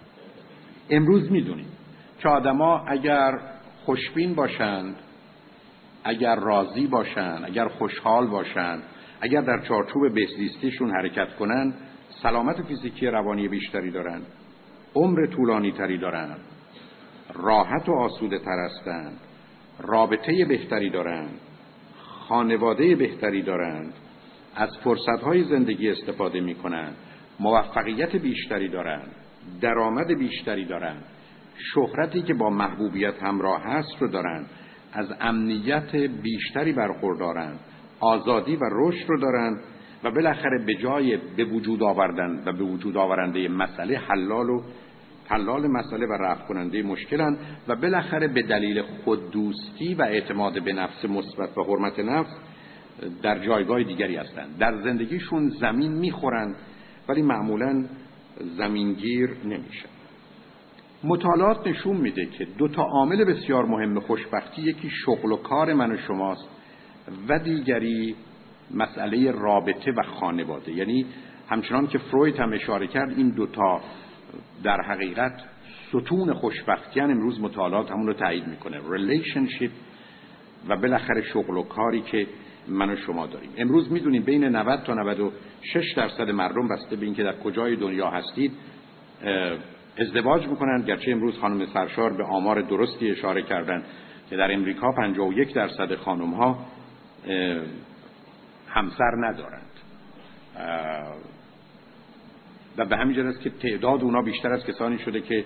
امروز میدونیم که آدما اگر خوشبین باشند، اگر راضی باشند، اگر خوشحال باشند، اگر در چارچوب بهزیستیشون حرکت کنند، سلامت فیزیکی روانی بیشتری دارند، عمر طولانی تری دارند، راحت و آسوده تر هستند، رابطه بهتری دارند، خانواده بهتری دارند، از فرصت‌های زندگی استفاده می‌کنند، موفقیت بیشتری دارند، درآمد بیشتری دارند، شهرتی که با محبوبیت همراه هست رو دارن، از امنیت بیشتری برخوردارن، آزادی و رشد رو دارن و بالاخره به جای به وجود آوردن و به وجود آورنده مسئله حلال و حلال مسئله و رفع کننده مشکلن و بالاخره به دلیل خوددوستی و اعتماد به نفس مثبت و حرمت نفس در جایگاه دیگری هستند. در زندگیشون زمین میخورن ولی معمولاً زمینگیر نمیشن. مطالعات نشون میده که دو تا عامل بسیار مهم خوشبختی، یکی شغل و کار من و شماست و دیگری مسئله رابطه و خانواده. یعنی همچنان که فروید هم اشاره کرد این دوتا در حقیقت ستون خوشبختی هن. امروز مطالعات همون رو تایید میکنه، ریلیشنشیپ و بالاخره شغل و کاری که من و شما داریم. امروز میدونیم بین نود تا نود و شش درصد مردم بسته به اینکه در کجای دنیا هستید ازدواج میکنن، گرچه امروز خانم سرشار به آمار درستی اشاره کردن که در امریکا پنجاه و یک درصد خانم ها همسر ندارند و به همین جهت است که تعداد اونا بیشتر از کسانی شده که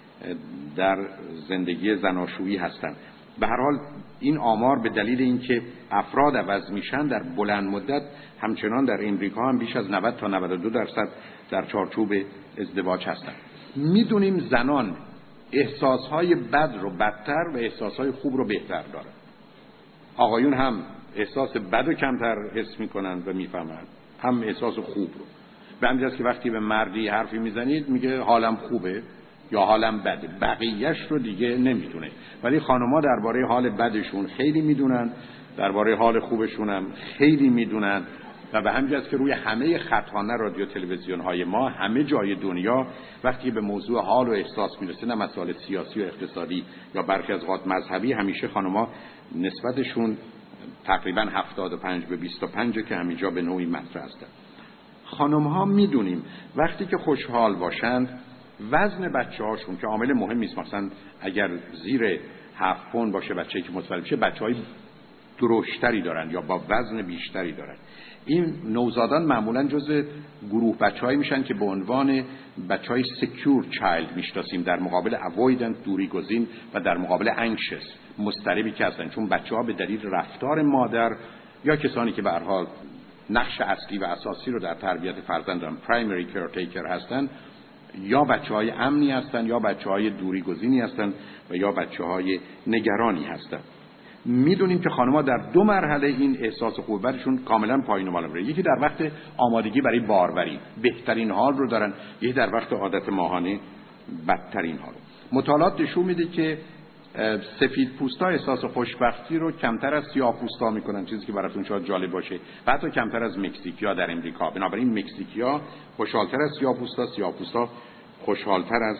در زندگی زناشویی هستند. به هر حال این آمار به دلیل اینکه افراد عوض میشن در بلند مدت همچنان در امریکا هم بیش از نود تا نود و دو درصد در چارچوب ازدواج هستند. میدونیم زنان احساسهای بد رو بدتر و احساسهای خوب رو بهتر دارن. آقایون هم احساس بد رو کمتر حس میکنن و میفهمن، هم احساس خوب رو. به همین جاست که وقتی به مردی حرفی میزنید میگه حالم خوبه یا حالم بده، بقیه‌اش رو دیگه نمیدونه. ولی خانم‌ها درباره حال بدشون خیلی میدونن، درباره حال خوبشون هم خیلی میدونن و به همین جاست که روی همه خط‌ها رادیو تلویزیون های ما همه جای دنیا وقتی به موضوع حال و احساس میرسه، نه مسائل سیاسی و اقتصادی یا برخی از اوقات مذهبی، همیشه خانم‌ها نسبتشون تقریبا هفتاد و پنج به بیست و پنج که همینجا به نوعی مطرح هستن. خانم‌ها میدونیم وقتی که خوشحال باشند وزن بچه‌هاشون که عامل مهمی است، مثلا اگر زیر هفت پوند باشه بچه‌ای که متولد بشه بچه‌های درشتری دارن یا با وزن بیشتری دارن. این نوزادان معمولا جزء گروه بچه‌هایی میشن که به عنوان بچه‌های سکیور چایلد میشناسیم، در مقابل اوایدنت دوری گزین و در مقابل انکشس مضطربی که هستن، چون بچه‌ها به دلیل رفتار مادر یا کسانی که به هر حال نقش اصلی و اساسی رو در تربیت فرزند دارن، پرایمری کیرتیکر هستن، یا بچه‌های امنی هستن یا بچه‌های دوری گزینی هستن و یا بچه‌های نگرانی هستن. میدونیم که خانم‌ها در دو مرحله این احساس خوبیشون کاملا پایین و بالا میره. یکی در وقت آمادگی برای باروری بهترین حال رو دارن، یکی در وقت عادت ماهانه بدترین حال. مطالعات نشون میده که سفید پوستا احساس خوشبختی رو کمتر از سیاه پوستا میکنن، چیزی که براتون شاید جالب باشه، و حتی کمتر از مکزیکیا در امریکا. بنابراین مکزیکیا خوشحالتر از سیاه پوستا، سیاه پوستا خوشحالتر از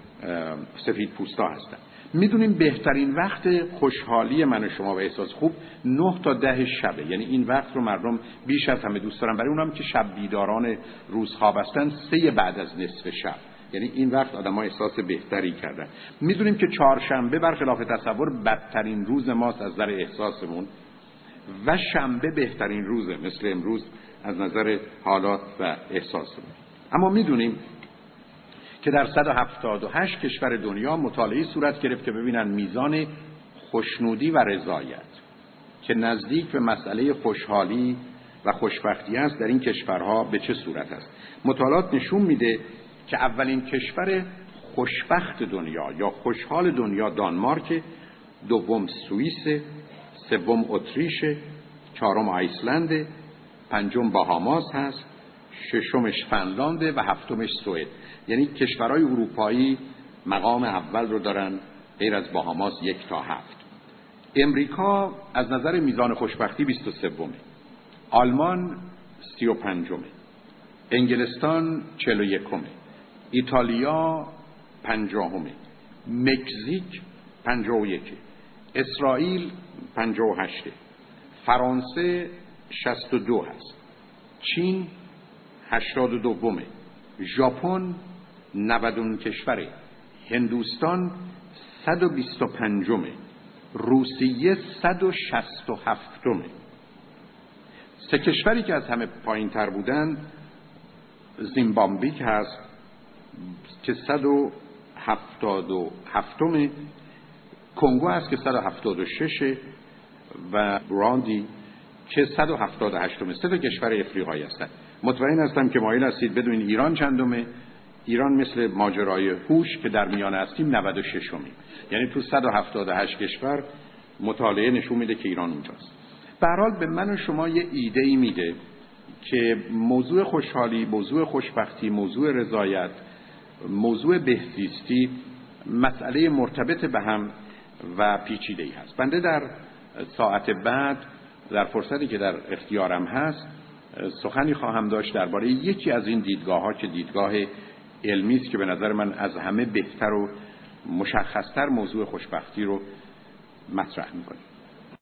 سفید پوستا هستن. میدونیم بهترین وقت خوشحالی من و شما و احساس خوب نه تا ده شبه، یعنی این وقت رو مردم بیش از همه دوست دارن. برای اونام که شب بیداران روزخواب هستن سه بعد از نصف شب، یعنی این وقت آدم‌ها احساس بهتری کردن. میدونیم که چهارشنبه برخلاف تصور بدترین روز ماست از نظر احساسمون و شنبه بهترین روزه مثل امروز از نظر حالات و احساسمون. اما میدونیم که در صد و هفتاد و هشت کشور دنیا مطالعه صورت گرفت که ببینن میزان خوشنودی و رضایت که نزدیک به مسئله خوشحالی و خوشبختی است در این کشورها به چه صورت است. مطالعات نشون میده که اولین کشور خوشبخت دنیا یا خوشحال دنیا دانمارک، دوم سوئیس، سوم اتریش، چهارم آیسلند، پنجم باهاماس هست، ششمش فنلاند و هفتمش سوئد. یعنی کشورهای اروپایی مقام اول رو دارن غیر از باهاماس یک تا هفت. امریکا از نظر میزان خوشبختی بیست و سومه، آلمان سی و پنجمه، انگلستان چهل و یکمه، ایتالیا پنجاهمه، مکزیک پنجاه و یکه، اسرائیل پنجاه و هشته، فرانسه شصت و دو هست، چین هشتاد و دومه، ژاپن نود و نه کشوره، هندوستان صد و بیست و پنجمه، روسیه صد و شصت و هفتمه. سه کشوری که از همه پایین تر بودن زیمبابوه هست که صد و هفتاد و هفتم، کنگو هست که صد و هفتاد و شش و براندی که صد و هفتاد و هشت. سه تا کشور افریقایی هستند. مطمئن هستم که مایل هستید بدونید ایران چندمه. ایران مثل ماجرای هوش که در میان هستیم نود و شش امیم، یعنی تو صد و هفتاد و هشت کشور مطالعه نشون میده که ایران اونجاست. به هر حال به من و شما یه ایده ای میده که موضوع خوشحالی، موضوع خوشبختی، موضوع رضایت، موضوع بهزیستی مسئله مرتبط به هم و پیچیده ای هست. بنده در ساعت بعد در فرصتی که در اختیارم هست سخنی خواهم داشت درباره یکی از این دیدگاه ها که دیدگاه علمی است که به نظر من از همه بهتر و مشخصتر موضوع خوشبختی رو مطرح میکنه.